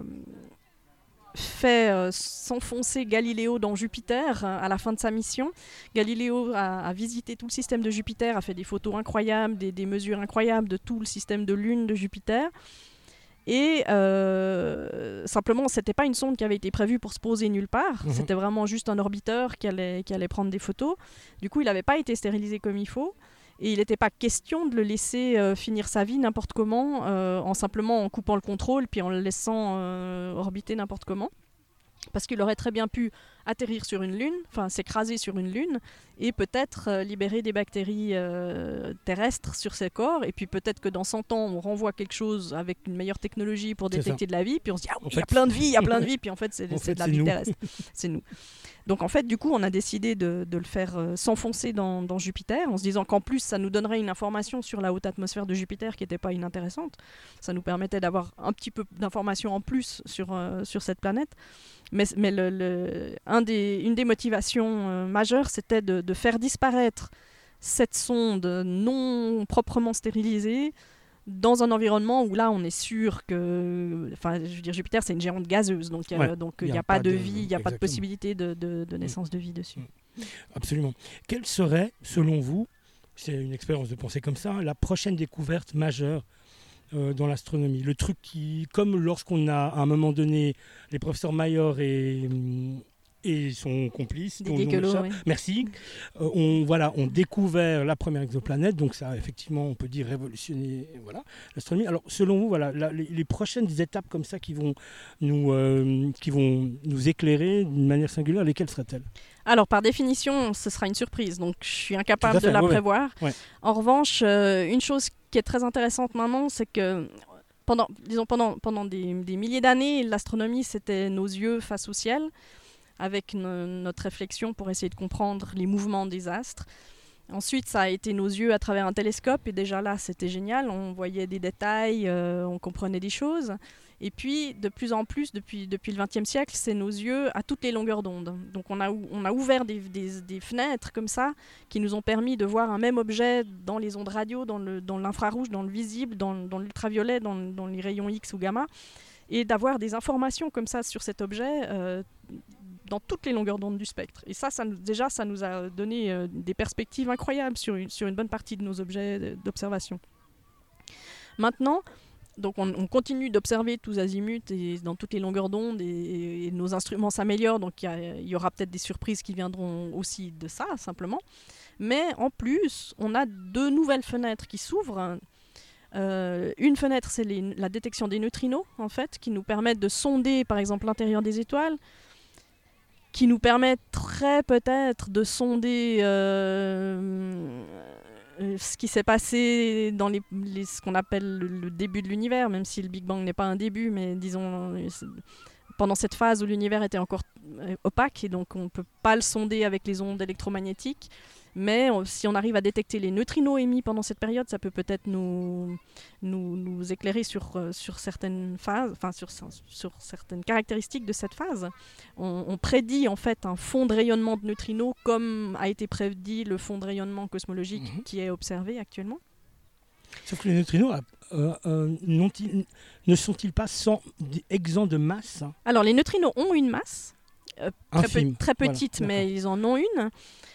S6: fait euh, s'enfoncer Galiléo dans Jupiter euh, à la fin de sa mission. Galiléo a, a visité tout le système de Jupiter, a fait des photos incroyables, des, des mesures incroyables de tout le système de lune de Jupiter. Et euh, simplement, c'était pas une sonde qui avait été prévue pour se poser nulle part. Mmh. C'était vraiment juste un orbiteur qui allait, qui allait prendre des photos. Du coup, il n'avait pas été stérilisé comme il faut. Et il n'était pas question de le laisser euh, finir sa vie n'importe comment, euh, en simplement en coupant le contrôle, puis en le laissant euh, orbiter n'importe comment. Parce qu'il aurait très bien pu atterrir sur une lune, enfin s'écraser sur une lune, et peut-être euh, libérer des bactéries euh, terrestres sur ses corps, et puis peut-être que dans cent ans, on renvoie quelque chose avec une meilleure technologie pour détecter de la vie, puis on se dit « Ah oui, il y a plein de vie, il y a plein de vie », puis en fait, c'est, c'est fait, de la c'est vie nous. terrestre. C'est nous. Donc en fait, du coup, on a décidé de, de le faire euh, s'enfoncer dans, dans Jupiter, en se disant qu'en plus, ça nous donnerait une information sur la haute atmosphère de Jupiter qui n'était pas inintéressante. Ça nous permettait d'avoir un petit peu d'informations en plus sur, euh, sur cette planète. Mais, mais le, le, un des, une des motivations euh, majeures, c'était de, de faire disparaître cette sonde non proprement stérilisée dans un environnement où là on est sûr que, enfin je veux dire Jupiter c'est une géante gazeuse, donc il ouais, n'y a, a, a pas de vie, il n'y a pas de possibilité de, de, de naissance mmh. de vie dessus.
S5: Mmh. Absolument. Quelle serait, selon vous, c'est une expérience de penser comme ça, la prochaine découverte majeure euh, dans l'astronomie ? Le truc qui, comme lorsqu'on a à un moment donné les professeurs Mayor et... et son complice, dont
S6: Guéquelot, oui.
S5: merci, euh, on, voilà, on découvert la première exoplanète, donc ça a effectivement, on peut dire, révolutionné voilà, l'astronomie. Alors, selon vous, voilà, la, les, les prochaines étapes comme ça qui vont nous, euh, qui vont nous éclairer d'une manière singulière, lesquelles seraient-elles ?
S6: Alors, par définition, ce sera une surprise, donc je suis incapable
S5: fait,
S6: de la
S5: ouais,
S6: prévoir.
S5: Ouais.
S6: En revanche, euh, une chose qui est très intéressante maintenant, c'est que pendant, disons, pendant, pendant des, des milliers d'années, l'astronomie, c'était nos yeux face au ciel, avec no- notre réflexion pour essayer de comprendre les mouvements des astres. Ensuite, ça a été nos yeux à travers un télescope, et déjà là, c'était génial, on voyait des détails, euh, on comprenait des choses. Et puis, de plus en plus, depuis, depuis le vingtième siècle, c'est nos yeux à toutes les longueurs d'onde. Donc on a, on a ouvert des, des, des fenêtres comme ça, qui nous ont permis de voir un même objet dans les ondes radio, dans, le, dans l'infrarouge, dans le visible, dans, dans l'ultraviolet, dans, dans les rayons X ou gamma, et d'avoir des informations comme ça sur cet objet euh, dans toutes les longueurs d'onde du spectre. Et ça, ça nous, déjà, ça nous a donné euh, des perspectives incroyables sur une, sur une bonne partie de nos objets d'observation. Maintenant, donc on, on continue d'observer tous azimuts et dans toutes les longueurs d'onde, et, et, et nos instruments s'améliorent, donc il y, y aura peut-être des surprises qui viendront aussi de ça, simplement. Mais en plus, on a deux nouvelles fenêtres qui s'ouvrent. Euh, une fenêtre, c'est les, la détection des neutrinos, en fait, qui nous permettent de sonder, par exemple, l'intérieur des étoiles, qui nous permettrait peut-être de sonder euh, ce qui s'est passé dans les, les, ce qu'on appelle le, le début de l'univers, même si le Big Bang n'est pas un début, mais disons pendant cette phase où l'univers était encore opaque, et donc on ne peut pas le sonder avec les ondes électromagnétiques. Mais on, si on arrive à détecter les neutrinos émis pendant cette période, ça peut peut-être nous, nous, nous éclairer sur, euh, sur certaines phases, enfin sur, sur certaines caractéristiques de cette phase. On, on prédit en fait un fond de rayonnement de neutrinos, comme a été prédit le fond de rayonnement cosmologique mmh. qui est observé actuellement.
S5: Sauf que les neutrinos euh, euh, ne sont-ils pas sans, exempts de masse?
S6: Alors les neutrinos ont une masse, euh, très, pe très petite, voilà, mais ils en ont une.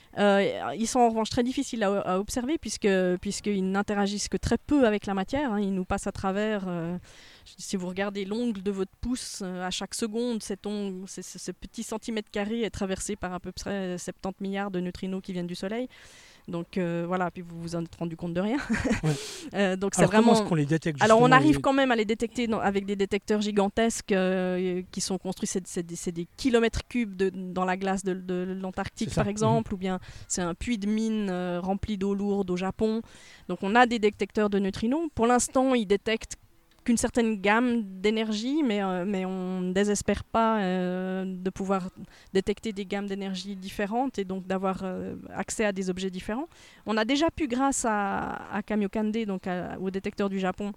S6: Euh, ils sont en revanche très difficiles à, à observer puisque, puisqu'ils n'interagissent que très peu avec la matière, hein. Ils nous passent à travers, euh, si vous regardez l'ongle de votre pouce, euh, à chaque seconde, cet ongle, c ce petit centimètre carré est traversé par à peu près soixante-dix milliards de neutrinos qui viennent du Soleil. Donc euh, voilà, puis vous vous en êtes rendu compte de rien. Ouais. euh, donc c'est vraiment.
S5: Comment est-ce qu'on les détecte?
S6: Alors on arrive les... quand même à les détecter dans, avec des détecteurs gigantesques euh, qui sont construits, c'est des, des kilomètres cubes de, dans la glace de, de l'Antarctique par exemple, mmh. ou bien c'est un puits de mine euh, rempli d'eau lourde au Japon. Donc on a des détecteurs de neutrinos. Pour l'instant, ils détectent qu'une certaine gamme d'énergie, mais, euh, mais on ne désespère pas euh, de pouvoir détecter des gammes d'énergie différentes et donc d'avoir euh, accès à des objets différents. On a déjà pu, grâce à, à Kamiokande, donc à, au détecteur du Japon,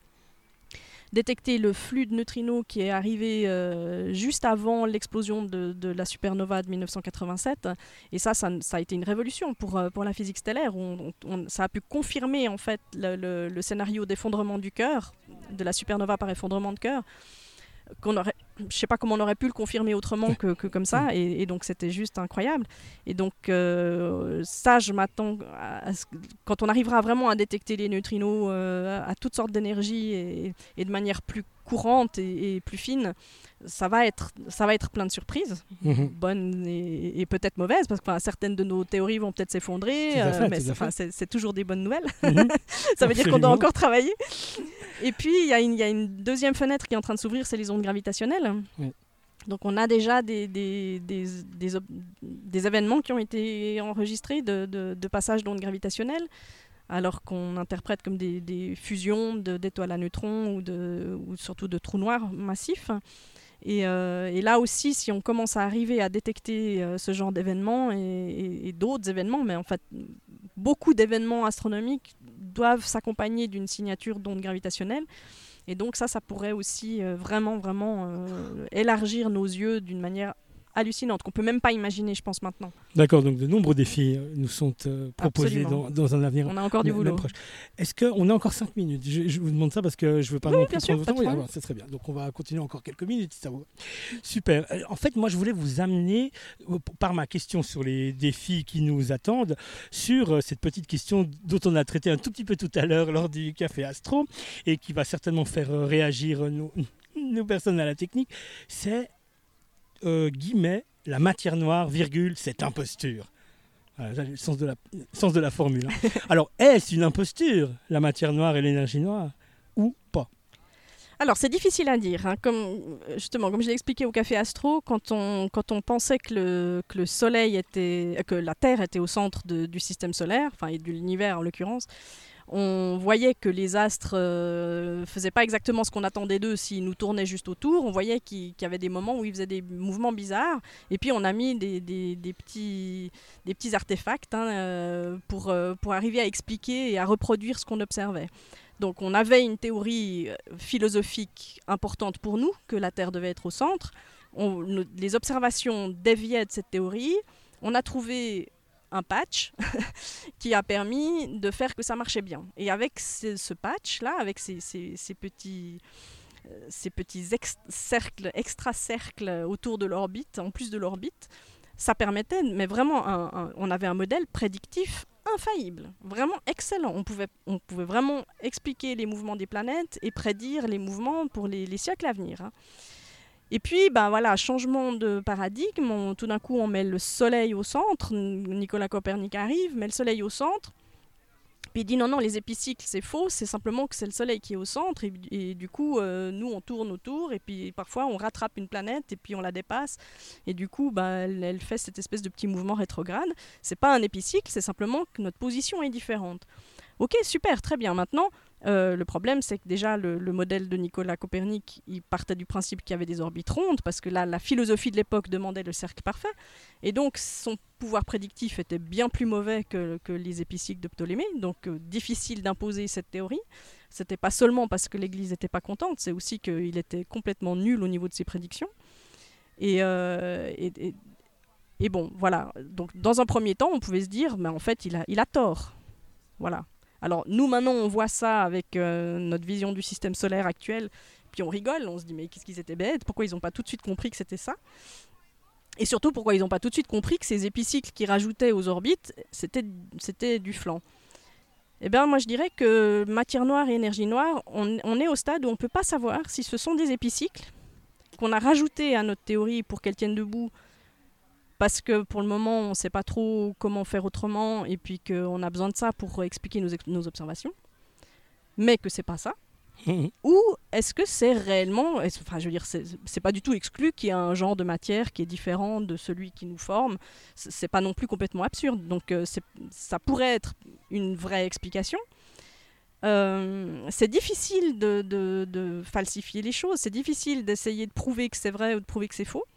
S6: détecter le flux de neutrinos qui est arrivé euh, juste avant l'explosion de, de la supernova de mille neuf cent quatre-vingt-sept. Et ça, ça, ça a été une révolution pour, pour la physique stellaire. On, on, ça a pu confirmer en fait le, le, le scénario d'effondrement du cœur, de la supernova par effondrement de cœur. Qu'on aurait, je ne sais pas comment on aurait pu le confirmer autrement que, que comme ça, et, et donc c'était juste incroyable. Et donc euh, ça, je m'attends à, à ce, quand on arrivera vraiment à détecter les neutrinos euh, à toutes sortes d'énergie et, et de manière plus courante et, et plus fine, ça va être, ça va être plein de surprises, mmh. bonnes et, et peut-être mauvaises, parce que certaines de nos théories vont peut-être s'effondrer, euh, mais c'est toujours des bonnes nouvelles. Mmh. ça
S5: Absolument.
S6: veut dire qu'on doit encore travailler. Et puis, il y, y a une deuxième fenêtre qui est en train de s'ouvrir, c'est les ondes gravitationnelles. Oui. Donc, on a déjà des, des, des, des, des événements qui ont été enregistrés de, de, de passage d'ondes gravitationnelles, alors qu'on interprète comme des, des fusions d'étoiles à neutrons ou, de, ou surtout de trous noirs massifs. Et, euh, et là aussi, si on commence à arriver à détecter euh, ce genre d'événements et, et, et d'autres événements, mais en fait, beaucoup d'événements astronomiques doivent s'accompagner d'une signature d'ondes gravitationnelles. Et donc ça, ça pourrait aussi euh, vraiment, vraiment euh, élargir nos yeux d'une manière hallucinante, qu'on ne peut même pas imaginer, je pense, maintenant.
S5: D'accord, donc de nombreux défis nous sont euh, proposés dans, dans un avenir.
S6: On a encore du boulot.
S5: Est-ce qu'on a encore cinq minutes? je, je vous demande ça parce que je ne veux pas
S6: oui,
S5: non
S6: plus
S5: prendre
S6: votre
S5: temps. Oui, c'est très bien. Donc on va continuer encore quelques minutes. Ça va. Super. En fait, moi, je voulais vous amener, par ma question sur les défis qui nous attendent, sur cette petite question dont on a traité un tout petit peu tout à l'heure lors du Café Astro et qui va certainement faire réagir nos, nos personnes à la technique. C'est Euh, guillemets, la matière noire, virgule, c'est imposture. Voilà, le sens de la, sens de la formule. Hein. Alors, est-ce une imposture, la matière noire et l'énergie noire, ou pas?
S6: Alors, c'est difficile à dire. Hein. Comme, justement, comme je l'ai expliqué au Café Astro, quand on, quand on pensait que le, que le Soleil était, que la Terre était au centre de, du système solaire, enfin, et de l'univers en l'occurrence, on voyait que les astres ne euh, faisaient pas exactement ce qu'on attendait d'eux s'ils nous tournaient juste autour. On voyait qu'il qu'il y avait des moments où ils faisaient des mouvements bizarres. Et puis on a mis des, des, des, petits, des petits artefacts hein, euh, pour, euh, pour arriver à expliquer et à reproduire ce qu'on observait. Donc on avait une théorie philosophique importante pour nous, que la Terre devait être au centre. On, nos, les observations déviaient de cette théorie. On a trouvé un patch qui a permis de faire que ça marchait bien. Et avec ce, ce patch-là, avec ces, ces, ces petits, euh, ces petits ex- cercles, extra-cercles autour de l'orbite, en plus de l'orbite, ça permettait, mais vraiment, un, un, on avait un modèle prédictif infaillible, vraiment excellent. On pouvait, on pouvait vraiment expliquer les mouvements des planètes et prédire les mouvements pour les, les siècles à venir. Hein. Et puis, ben voilà, changement de paradigme, on, tout d'un coup on met le soleil au centre, Nicolas Copernic arrive, met le soleil au centre, puis il dit non, non, les épicycles c'est faux, c'est simplement que c'est le soleil qui est au centre, et, et du coup, euh, nous on tourne autour, et puis parfois on rattrape une planète, et puis on la dépasse, et du coup, ben, elle, elle fait cette espèce de petit mouvement rétrograde. C'est pas un épicycle, c'est simplement que notre position est différente. Ok, super, très bien, maintenant... Euh, le problème, c'est que déjà, le, le modèle de Nicolas Copernic, il partait du principe qu'il y avait des orbites rondes, parce que là, la philosophie de l'époque demandait le cercle parfait. Et donc, son pouvoir prédictif était bien plus mauvais que, que les épicycles de Ptolémée. Donc, euh, difficile d'imposer cette théorie. C'était pas seulement parce que l'Église n'était pas contente, c'est aussi qu'il était complètement nul au niveau de ses prédictions. Et, euh, et, et, et bon, voilà. Donc, dans un premier temps, on pouvait se dire, mais en fait, il a, il a tort. Voilà. Alors nous maintenant on voit ça avec euh, notre vision du système solaire actuel, puis on rigole, on se dit mais qu'est-ce qu'ils étaient bêtes, pourquoi ils n'ont pas tout de suite compris que c'était ça? Et surtout pourquoi ils n'ont pas tout de suite compris que ces épicycles qu'ils rajoutaient aux orbites, c'était, c'était du flan. Eh bien moi je dirais que matière noire et énergie noire, on, on est au stade où on ne peut pas savoir si ce sont des épicycles qu'on a rajoutés à notre théorie pour qu'elles tiennent debout, parce que pour le moment, on ne sait pas trop comment faire autrement et puis qu'on a besoin de ça pour expliquer nos, ex- nos observations, mais que ce n'est pas ça. Mmh. Ou est-ce que c'est réellement, enfin je veux dire, c'est, c'est pas du tout exclu qu'il y ait un genre de matière qui est différent de celui qui nous forme, c'est, c'est pas non plus complètement absurde, donc euh, c'est, ça pourrait être une vraie explication. Euh, c'est difficile de, de, de falsifier les choses, c'est difficile d'essayer de prouver que c'est vrai ou de prouver que c'est faux.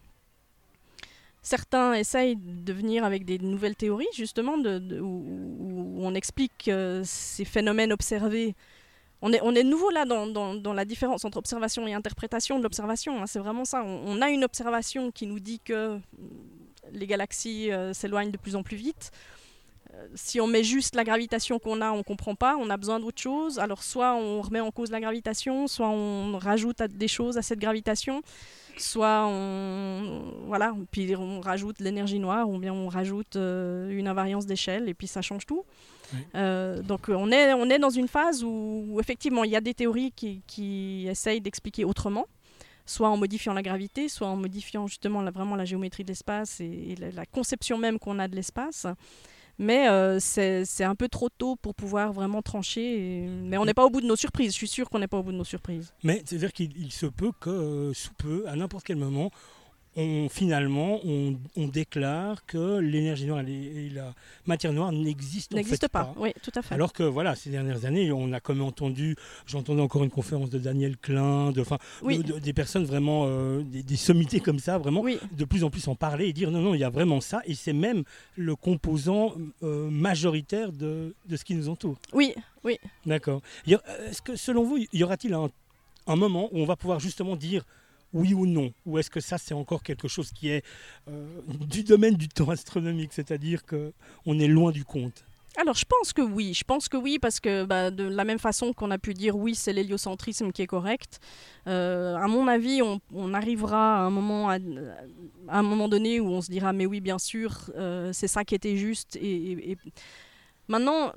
S6: Certains essayent de venir avec des nouvelles théories, justement, de, de, où, où on explique euh, ces phénomènes observés. On est, on est de nouveau là dans, dans, dans la différence entre observation et interprétation de l'observation. Hein, c'est vraiment ça. On, on a une observation qui nous dit que les galaxies euh, s'éloignent de plus en plus vite. Euh, si on met juste la gravitation qu'on a, on ne comprend pas. On a besoin d'autre chose. Alors soit on remet en cause la gravitation, soit on rajoute des choses à cette gravitation. Soit on, voilà, puis on rajoute l'énergie noire ou bien on rajoute euh, une invariance d'échelle et puis ça change tout. Oui. Euh, donc on est, on est dans une phase où, où effectivement il y a des théories qui, qui essayent d'expliquer autrement, soit en modifiant la gravité, soit en modifiant justement la, vraiment la géométrie de l'espace et, et la, la conception même qu'on a de l'espace. Mais euh, c'est, c'est un peu trop tôt pour pouvoir vraiment trancher. Et... Mais on n'est pas au bout de nos surprises. Je suis sûr qu'on n'est pas au bout de nos surprises.
S5: Mais c'est-à-dire qu'il il se peut que, euh, sous peu, à n'importe quel moment, on, finalement, on, on déclare que l'énergie noire et, et la matière noire n'existent en fait
S6: pas.
S5: pas.
S6: Oui, tout à fait.
S5: Alors que, voilà, ces dernières années, on a comme entendu, j'entendais encore une conférence de Daniel Klein, de, oui. de, de, des personnes vraiment, euh, des, des sommités comme ça, vraiment, oui. de plus en plus en parler et dire non, non, il y a vraiment ça, et c'est même le composant euh, majoritaire de, de ce qui nous entoure.
S6: Oui, oui.
S5: D'accord. Est-ce que, selon vous, y aura-t-il un, un moment où on va pouvoir justement dire oui ou non? Ou est-ce que ça, c'est encore quelque chose qui est euh, du domaine du temps astronomique, c'est-à-dire qu'on est loin du compte?
S6: Alors, je pense que oui. Je pense que oui, parce que bah, de la même façon qu'on a pu dire oui, c'est l'héliocentrisme qui est correct, euh, à mon avis, on, on arrivera à un, moment à, à un moment donné où on se dira mais oui, bien sûr, euh, c'est ça qui était juste. Et, et, et... Maintenant...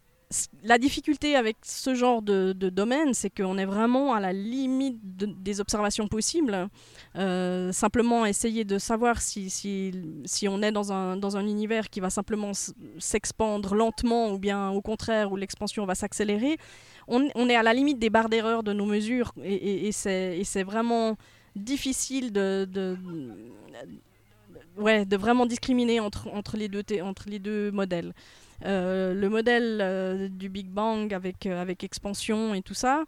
S6: La difficulté avec ce genre de, de domaine, c'est qu'on est vraiment à la limite de, des observations possibles. Euh, simplement essayer de savoir si, si, si on est dans un, dans un univers qui va simplement s'expandre lentement ou bien au contraire où l'expansion va s'accélérer, on, on est à la limite des barres d'erreur de nos mesures et, et, et, c'est, et c'est vraiment difficile de... de Ouais, de vraiment discriminer entre, entre, les, deux t- entre les deux modèles. Euh, le modèle euh, du Big Bang avec, euh, avec expansion et tout ça,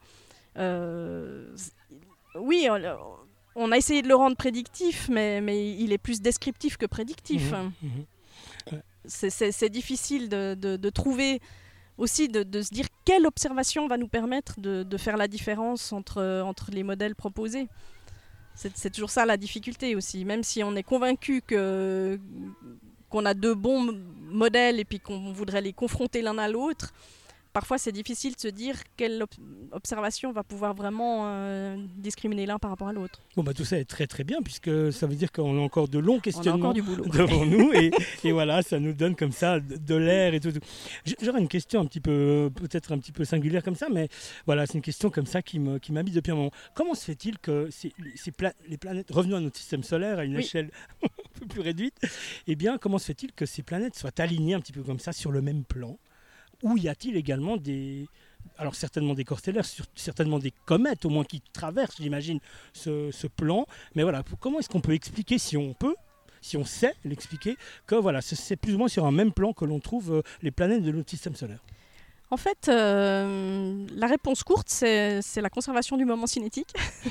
S6: euh, oui, on, on a essayé de le rendre prédictif, mais, mais il est plus descriptif que prédictif. Mmh, mmh. C'est, c'est, c'est difficile de, de, de trouver aussi de, de se dire quelle observation va nous permettre de, de faire la différence entre, entre les modèles proposés. C'est, c'est toujours ça la difficulté aussi, même si on est convaincu que, qu'on a deux bons m- modèles et puis qu'on voudrait les confronter l'un à l'autre. Parfois, c'est difficile de se dire quelle ob- observation va pouvoir vraiment euh, discriminer l'un par rapport à l'autre.
S5: Bon, bah, tout ça est très très bien, puisque ça veut dire qu'on a encore de longs
S6: On a
S5: questionnements
S6: encore du boulot.
S5: devant nous, et, et voilà, ça nous donne comme ça de, de l'air et tout. tout. J- J'aurais une question un petit peu, peut-être un petit peu singulière comme ça, mais voilà, c'est une question comme ça qui, me, qui m'habite depuis un moment. Comment se fait-il que ces, ces pla- les planètes, revenons à notre système solaire à une
S6: Oui.
S5: échelle un peu plus réduite, eh bien, comment se fait-il que ces planètes soient alignées un petit peu comme ça sur le même plan? Ou y a-t-il également des... Alors certainement des corps stellaires, sur- certainement des comètes au moins qui traversent, j'imagine, ce, ce plan. Mais voilà, pour- comment est-ce qu'on peut expliquer, si on peut, si on sait l'expliquer, que voilà, c'est- c'est plus ou moins sur un même plan que l'on trouve euh, les planètes de notre système solaire?
S6: En fait, euh, la réponse courte, c'est, c'est la conservation du moment cinétique.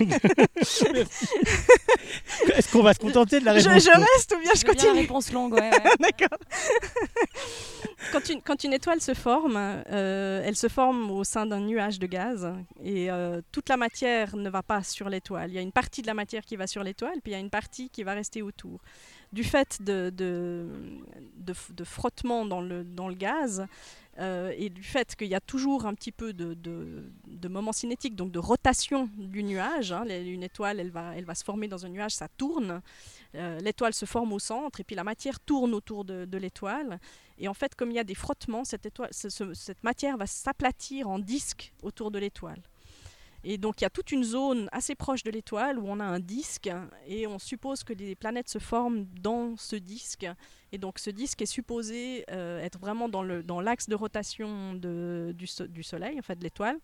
S5: Est-ce qu'on va se contenter de la
S6: Je,
S5: réponse?
S6: je reste ou bien je
S1: Je veux bien la
S6: continue?
S1: réponse longue, ouais. ouais.
S6: D'accord. Quand une, quand une étoile se forme, euh, elle se forme au sein d'un nuage de gaz et euh, toute la matière ne va pas sur l'étoile. Il y a une partie de la matière qui va sur l'étoile, puis il y a une partie qui va rester autour. Du fait de, de, de, de frottement dans le, dans le gaz, euh, et du fait qu'il y a toujours un petit peu de, de, de moment cinétique, donc de rotation du nuage, hein, les- une étoile, elle va, elle va se former dans un nuage, ça tourne, euh, l'étoile se forme au centre, et puis la matière tourne autour de, de l'étoile. Et en fait, comme il y a des frottements, cette, étoile, ce- ce- cette matière va s'aplatir en disque autour de l'étoile. Et donc, il y a toute une zone assez proche de l'étoile où on a un disque et on suppose que les planètes se forment dans ce disque. Et donc, ce disque est supposé euh, être vraiment dans, le, dans l'axe de rotation de, du, so- du Soleil, en fait, de l'étoile.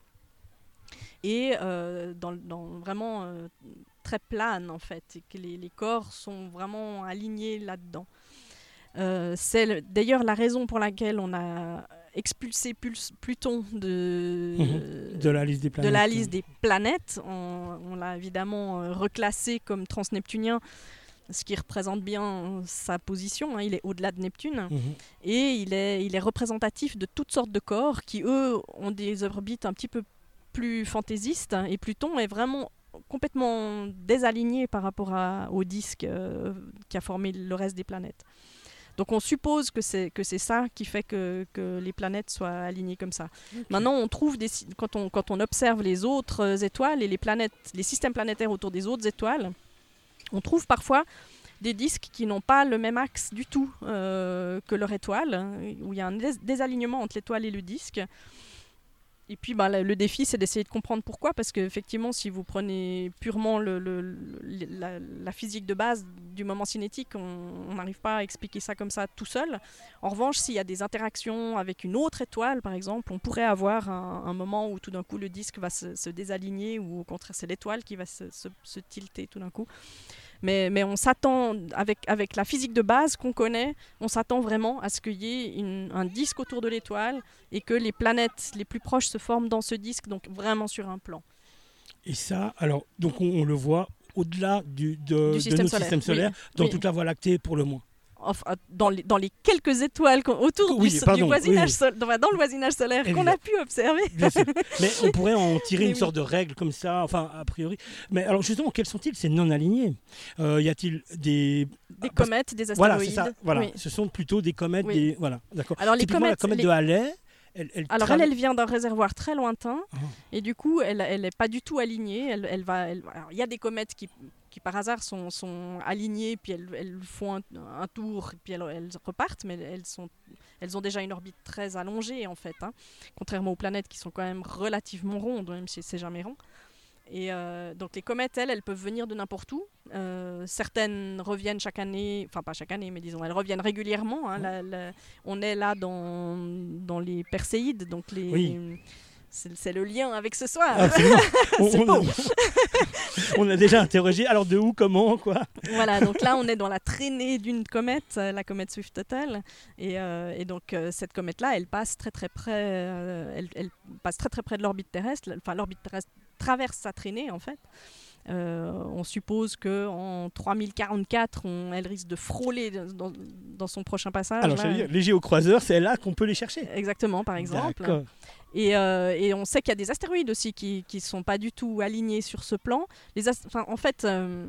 S6: Et euh, dans, dans vraiment euh, très plane, en fait. Et que les, les corps sont vraiment alignés là-dedans. Euh, c'est le- d'ailleurs la raison pour laquelle on a expulsé Puls- Pluton de,
S5: Mhm. De la liste des
S6: de
S5: planètes.
S6: la liste des planètes. On, on l'a évidemment euh, reclassé comme transneptunien, ce qui représente bien sa position. Hein, il est au-delà de Neptune.
S5: Mhm.
S6: Et il est, il est représentatif de toutes sortes de corps qui, eux, ont des orbites un petit peu plus fantaisistes. Et Pluton est vraiment complètement désaligné par rapport à- au disque euh, qui a formé le reste des planètes. Donc on suppose que c'est, que c'est ça qui fait que, que les planètes soient alignées comme ça. Okay. Maintenant, on trouve des, quand, on, quand on observe les autres étoiles et les, planètes, les systèmes planétaires autour des autres étoiles, on trouve parfois des disques qui n'ont pas le même axe du tout euh, que leur étoile, où il y a un dés- désalignement entre l'étoile et le disque. Et puis bah, le, le défi, c'est d'essayer de comprendre pourquoi, parce qu'effectivement, si vous prenez purement le, le, le, la, la physique de base du moment cinétique, on n'arrive pas à expliquer ça comme ça tout seul. En revanche, s'il y a des interactions avec une autre étoile, par exemple, on pourrait avoir un, un moment où tout d'un coup le disque va se, se désaligner, ou au contraire, c'est l'étoile qui va se, se, se tilter tout d'un coup. Mais, mais on s'attend, avec, avec la physique de base qu'on connaît, on s'attend vraiment à ce qu'il y ait une, un disque autour de l'étoile et que les planètes les plus proches se forment dans ce disque, donc vraiment sur un plan.
S5: Et ça, alors, donc on, on le voit au-delà du, de,
S6: du
S5: de
S6: système
S5: notre
S6: solaire.
S5: système solaire,
S6: Oui.
S5: dans
S6: oui.
S5: toute la Voie lactée pour le moins.
S6: Enfin, dans, les, dans les quelques étoiles autour
S5: oui,
S6: du,
S5: pardon,
S6: du voisinage
S5: oui.
S6: sol, dans, dans le voisinage solaire Évidemment. Qu'on a pu observer.
S5: Bien sûr. Mais on pourrait en tirer
S6: Mais
S5: une
S6: oui.
S5: sorte de règle comme ça, enfin a priori. Mais alors justement, quels sont-ils ces non-alignés euh, Y a-t-il des...
S6: Des
S5: Parce...
S6: comètes, des
S5: Voilà,
S6: astéroïdes.
S5: c'est ça. Voilà.
S6: Oui.
S5: Ce sont plutôt des comètes,
S6: Oui.
S5: des... Voilà, d'accord.
S6: Alors les
S5: Typiquement,
S6: comètes,
S5: la comète
S6: les...
S5: de Halley... Elle, elle
S6: Alors
S5: trava...
S6: elle, elle vient d'un réservoir très lointain
S5: oh.
S6: et du coup, elle n'est pas du tout alignée. Elle, elle va, elle... Alors, il y a des comètes qui, qui par hasard sont, sont alignées, puis elles, elles font un, un tour, puis elles, elles repartent, mais elles, sont, elles ont déjà une orbite très allongée en fait, hein, contrairement aux planètes qui sont quand même relativement rondes, même si c'est jamais rond. Et euh, donc les comètes, elles, elles peuvent venir de n'importe où. Euh, certaines reviennent chaque année, enfin pas chaque année, mais disons, elles reviennent régulièrement. Hein, la, la, on est là dans, dans les Perséides, donc les,
S5: oui.
S6: c'est, c'est le lien avec ce soir.
S5: Ah, c'est on,
S6: c'est
S5: on,
S6: beau.
S5: A, on a déjà interrogé, alors de où, comment, quoi.
S6: Voilà, donc là on est dans la traînée d'une comète, la comète Swift-Tuttle, et, euh, et donc euh, cette comète-là, elle passe très très près, euh, elle, elle passe très très près de l'orbite terrestre, enfin l'orbite terrestre traverse sa traînée en fait, Euh, on suppose qu'en trois mille quarante-quatre, on, elle risque de frôler dans, dans son prochain passage.
S5: Alors,
S6: là.
S5: je veux dire, les géocroiseurs, c'est là qu'on peut les chercher.
S6: Exactement, par exemple.
S5: D'accord.
S6: Et, euh, et on sait qu'il y a des astéroïdes aussi qui ne sont pas du tout alignés sur ce plan. Les ast- en fait, euh,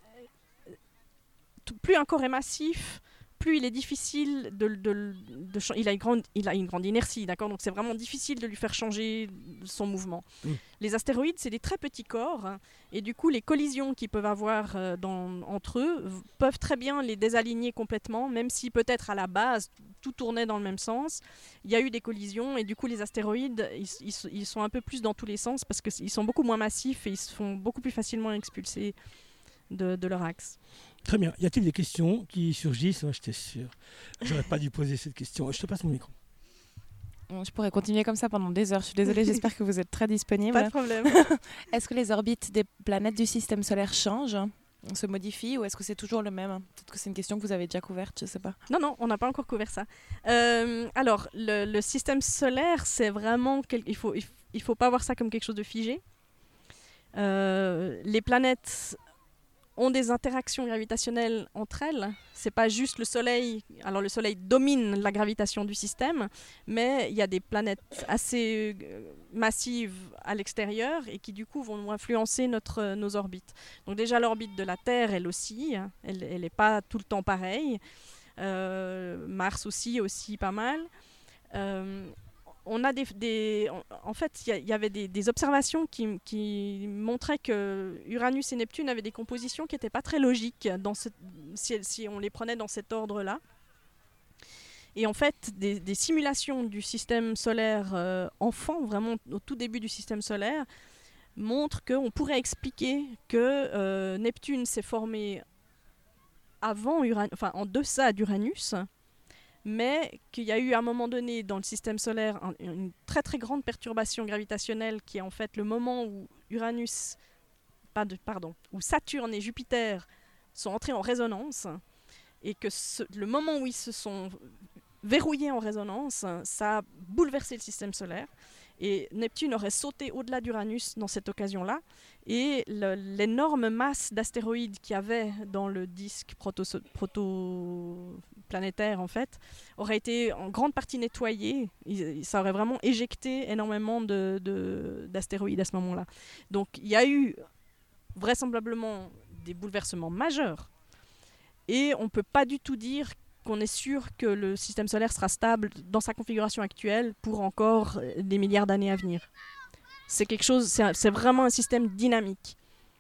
S6: tout, plus un corps est massif, plus il est difficile de... de, de, de ch- il, a une grande, il a une grande inertie, d'accord ? Donc c'est vraiment difficile de lui faire changer son mouvement. Mm. Les astéroïdes, c'est des très petits corps, hein, et du coup, les collisions qu'ils peuvent avoir euh, dans, entre eux v- peuvent très bien les désaligner complètement, même si peut-être à la base, tout tournait dans le même sens. Il y a eu des collisions, et du coup, les astéroïdes, ils, ils, ils sont un peu plus dans tous les sens, parce qu'ils sont beaucoup moins massifs, et ils se font beaucoup plus facilement expulser de, de leur axe.
S5: Très bien. Y a-t-il des questions qui surgissent ? Ouais, j'étais sûr. J'aurais pas dû poser cette question. Je te passe mon micro.
S1: Je pourrais continuer comme ça pendant des heures. Je suis désolée, j'espère que vous êtes très disponible.
S6: Pas de problème.
S1: Est-ce que les orbites des planètes du système solaire changent ? On se modifie ou est-ce que c'est toujours le même ? Peut-être que c'est une question que vous avez déjà couverte, je sais pas.
S6: Non, non, on n'a pas encore couvert ça. Euh, alors, le, le système solaire, c'est vraiment... Quel... Il faut, il, il faut pas voir ça comme quelque chose de figé. Euh, les planètes ont des interactions gravitationnelles entre elles. C'est pas juste le Soleil. Alors le Soleil domine la gravitation du système, mais il y a des planètes assez euh, massives à l'extérieur et qui du coup vont influencer notre, nos orbites. Donc déjà l'orbite de la Terre, elle aussi, elle n'est pas tout le temps pareille. Euh, Mars aussi, aussi pas mal. Euh, On a des, des, en fait, il y, y avait des, des observations qui, qui montraient que Uranus et Neptune avaient des compositions qui n'étaient pas très logiques dans ce, si, si on les prenait dans cet ordre-là. Et en fait, des, des simulations du système solaire euh, enfant, vraiment au tout début du système solaire, montrent qu'on pourrait expliquer que euh, Neptune s'est formé avant Uranus, enfin en deçà d'Uranus, mais qu'il y a eu à un moment donné dans le système solaire un, une très très grande perturbation gravitationnelle qui est en fait le moment où Uranus, pas de, pardon, où Saturne et Jupiter sont entrés en résonance et que ce, le moment où ils se sont verrouillés en résonance, ça a bouleversé le système solaire et Neptune aurait sauté au-delà d'Uranus dans cette occasion-là et le, l'énorme masse d'astéroïdes qu'il y avait dans le disque proto, proto-planétaire en fait aurait été en grande partie nettoyée. Il, ça aurait vraiment éjecté énormément de, de, d'astéroïdes à ce moment-là. Donc il y a eu vraisemblablement des bouleversements majeurs et on ne peut pas du tout dire qu'on est sûr que le système solaire sera stable dans sa configuration actuelle pour encore des milliards d'années à venir. C'est quelque chose, c'est, un, c'est vraiment un système dynamique.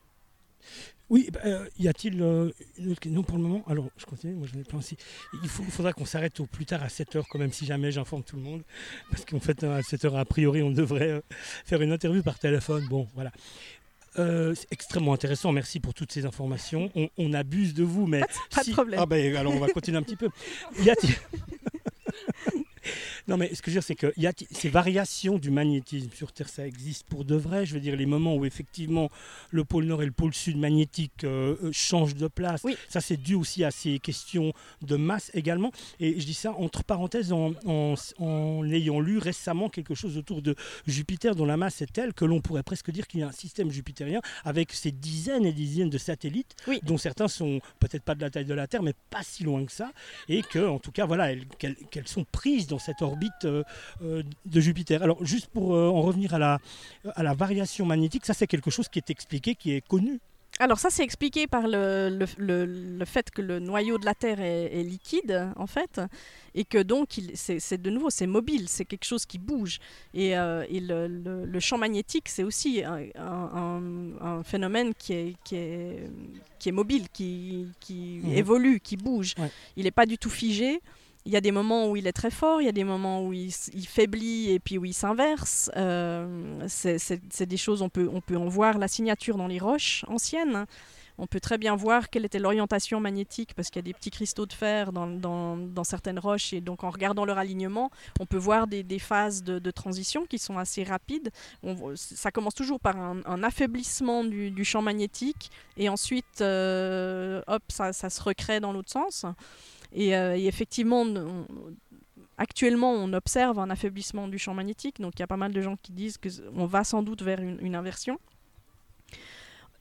S5: Oui, bah, euh, y a-t-il euh, une autre question ? Non, pour le moment, alors je continue, moi j'en ai plein aussi. Il, faut, il faudra qu'on s'arrête au plus tard à sept heures, quand même, si jamais j'informe tout le monde. Parce qu'en fait, à sept heures, a priori, on devrait euh, faire une interview par téléphone. Bon, voilà. Euh, c'est extrêmement intéressant, merci pour toutes ces informations. On, on abuse de vous, mais...
S6: Pas de, pas
S5: si...
S6: de problème.
S5: Ah ben, alors on va continuer un petit peu. Y a-t-il... Non, mais ce que je veux dire, c'est que y a t- ces variations du magnétisme sur Terre, ça existe pour de vrai. Je veux dire, les moments où effectivement le pôle nord et le pôle sud magnétique euh, changent de place,
S6: oui.
S5: Ça c'est dû aussi à ces questions de masse également. Et je dis ça entre parenthèses en, en, en ayant lu récemment quelque chose autour de Jupiter dont la masse est telle que l'on pourrait presque dire qu'il y a un système jupitérien avec ces dizaines et dizaines de satellites,
S6: oui.
S5: dont certains sont peut-être pas de la taille de la Terre, mais pas si loin que ça, et que en tout cas, voilà, elles, qu'elles, qu'elles sont prises dans cette orbite euh, euh, de Jupiter. Alors juste pour euh, en revenir à la, à la variation magnétique, ça c'est quelque chose qui est expliqué, qui est connu.
S6: Alors ça c'est expliqué par le, le, le, le fait que le noyau de la Terre est, est liquide en fait et que donc il, c'est, c'est de nouveau c'est mobile, c'est quelque chose qui bouge et, euh, et le, le, le champ magnétique c'est aussi un, un, un phénomène qui est, qui est, qui est mobile, qui, qui mmh. évolue, qui bouge. Ouais. Il n'est pas du tout figé. Il y a des moments où il est très fort, il y a des moments où il, il faiblit et puis où il s'inverse. Euh, c'est, c'est, c'est des choses, on peut, on peut en voir la signature dans les roches anciennes. On peut très bien voir quelle était l'orientation magnétique parce qu'il y a des petits cristaux de fer dans, dans, dans certaines roches et donc en regardant leur alignement, on peut voir des, des phases de, de transition qui sont assez rapides. On, ça commence toujours par un, un affaiblissement du, du champ magnétique et ensuite, euh, hop, ça, ça se recrée dans l'autre sens. Et, euh, et effectivement, on, actuellement, on observe un affaiblissement du champ magnétique. Donc, il y a pas mal de gens qui disent qu'on va sans doute vers une, une inversion.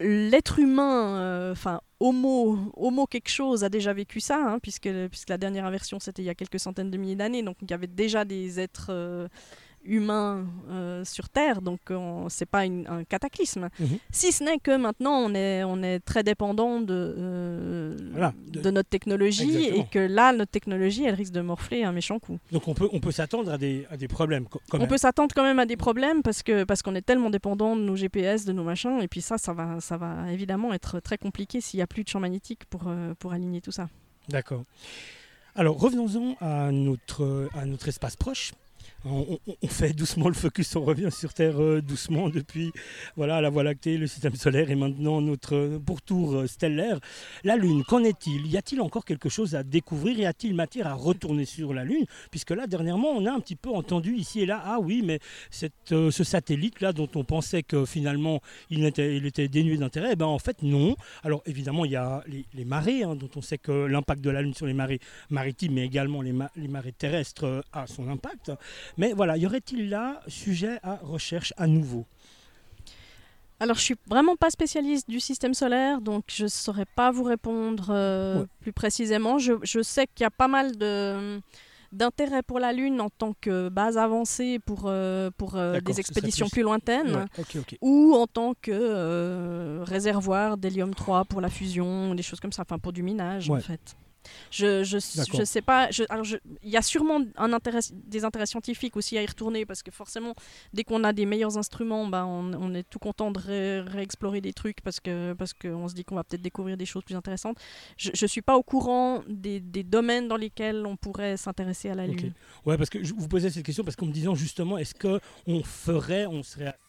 S6: l'être humain, enfin euh, homo, homo quelque chose a déjà vécu ça, hein, puisque, puisque la dernière inversion c'était il y a quelques centaines de milliers d'années, donc il y avait déjà des êtres euh, humains euh, sur Terre, donc on, c'est pas une, un cataclysme. Mmh. Si ce n'est que maintenant on est, on est très dépendant de, euh, voilà, de... de notre technologie. Exactement. Et que là notre technologie elle risque de morfler un méchant coup.
S5: Donc on peut, on peut s'attendre à des, à des problèmes quand même.
S6: On peut s'attendre quand même à des problèmes parce, que, parce qu'on est tellement dépendant de nos G P S, de nos machins, et puis ça, ça va, ça va évidemment être très compliqué s'il n'y a plus de champ magnétique pour, euh, pour aligner tout ça.
S5: D'accord. Alors revenons-en à notre, à notre espace proche. On, on, on fait doucement le focus, on revient sur Terre euh, doucement depuis voilà, la Voie lactée, le système solaire et maintenant notre pourtour euh, stellaire. La Lune, qu'en est-il ? Y a-t-il encore quelque chose à découvrir ? Y a-t-il matière à retourner sur la Lune ? Puisque là, dernièrement, on a un petit peu entendu ici et là, ah oui, mais cette, euh, ce satellite-là dont on pensait que finalement il était, il était dénué d'intérêt, eh ben, en fait non. Alors évidemment, il y a les, les marées, hein, dont on sait que l'impact de la Lune sur les marées maritimes, mais également les, ma- les marées terrestres euh, a son impact. Mais voilà, y aurait-il là sujet à recherche à nouveau ?
S6: Alors, je ne suis vraiment pas spécialiste du système solaire, donc je ne saurais pas vous répondre euh, ouais. plus précisément. Je, je sais qu'il y a pas mal de, d'intérêt pour la Lune en tant que base avancée pour, euh, pour euh, des expéditions plus... plus lointaines,
S5: ouais. okay, okay.
S6: ou en tant que euh, réservoir d'hélium trois pour la fusion, des choses comme ça, enfin pour du minage ouais. en fait. Je je je sais pas. Je, alors il y a sûrement un intérêt, des intérêts scientifiques aussi à y retourner parce que forcément, dès qu'on a des meilleurs instruments, bah on, on est tout content de ré, réexplorer des trucs parce que parce qu'on se dit qu'on va peut-être découvrir des choses plus intéressantes. Je je suis pas au courant des, des domaines dans lesquels on pourrait s'intéresser à la Lune.
S5: Okay. Ouais, parce que je vous posais cette question parce qu'en me disant justement, est-ce que on ferait, on serait assez...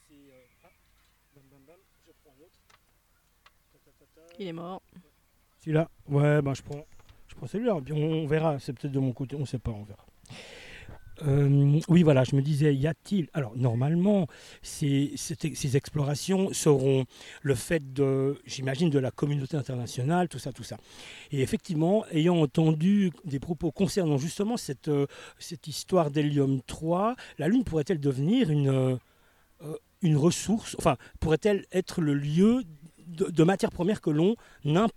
S6: Il est mort.
S5: Celui-là. Ouais, ben je prends. Je prends celui-là, puis on verra, c'est peut-être de mon côté, on ne sait pas, on verra. Euh, oui, voilà, je me disais, y a-t-il... Alors, normalement, ces, ces, ces explorations seront le fait, de, j'imagine, de la communauté internationale, tout ça, tout ça. Et effectivement, ayant entendu des propos concernant justement cette, euh, cette histoire d'hélium trois, la Lune pourrait-elle devenir une, euh, une ressource, enfin, pourrait-elle être le lieu de, de matières premières que l'on importerait ?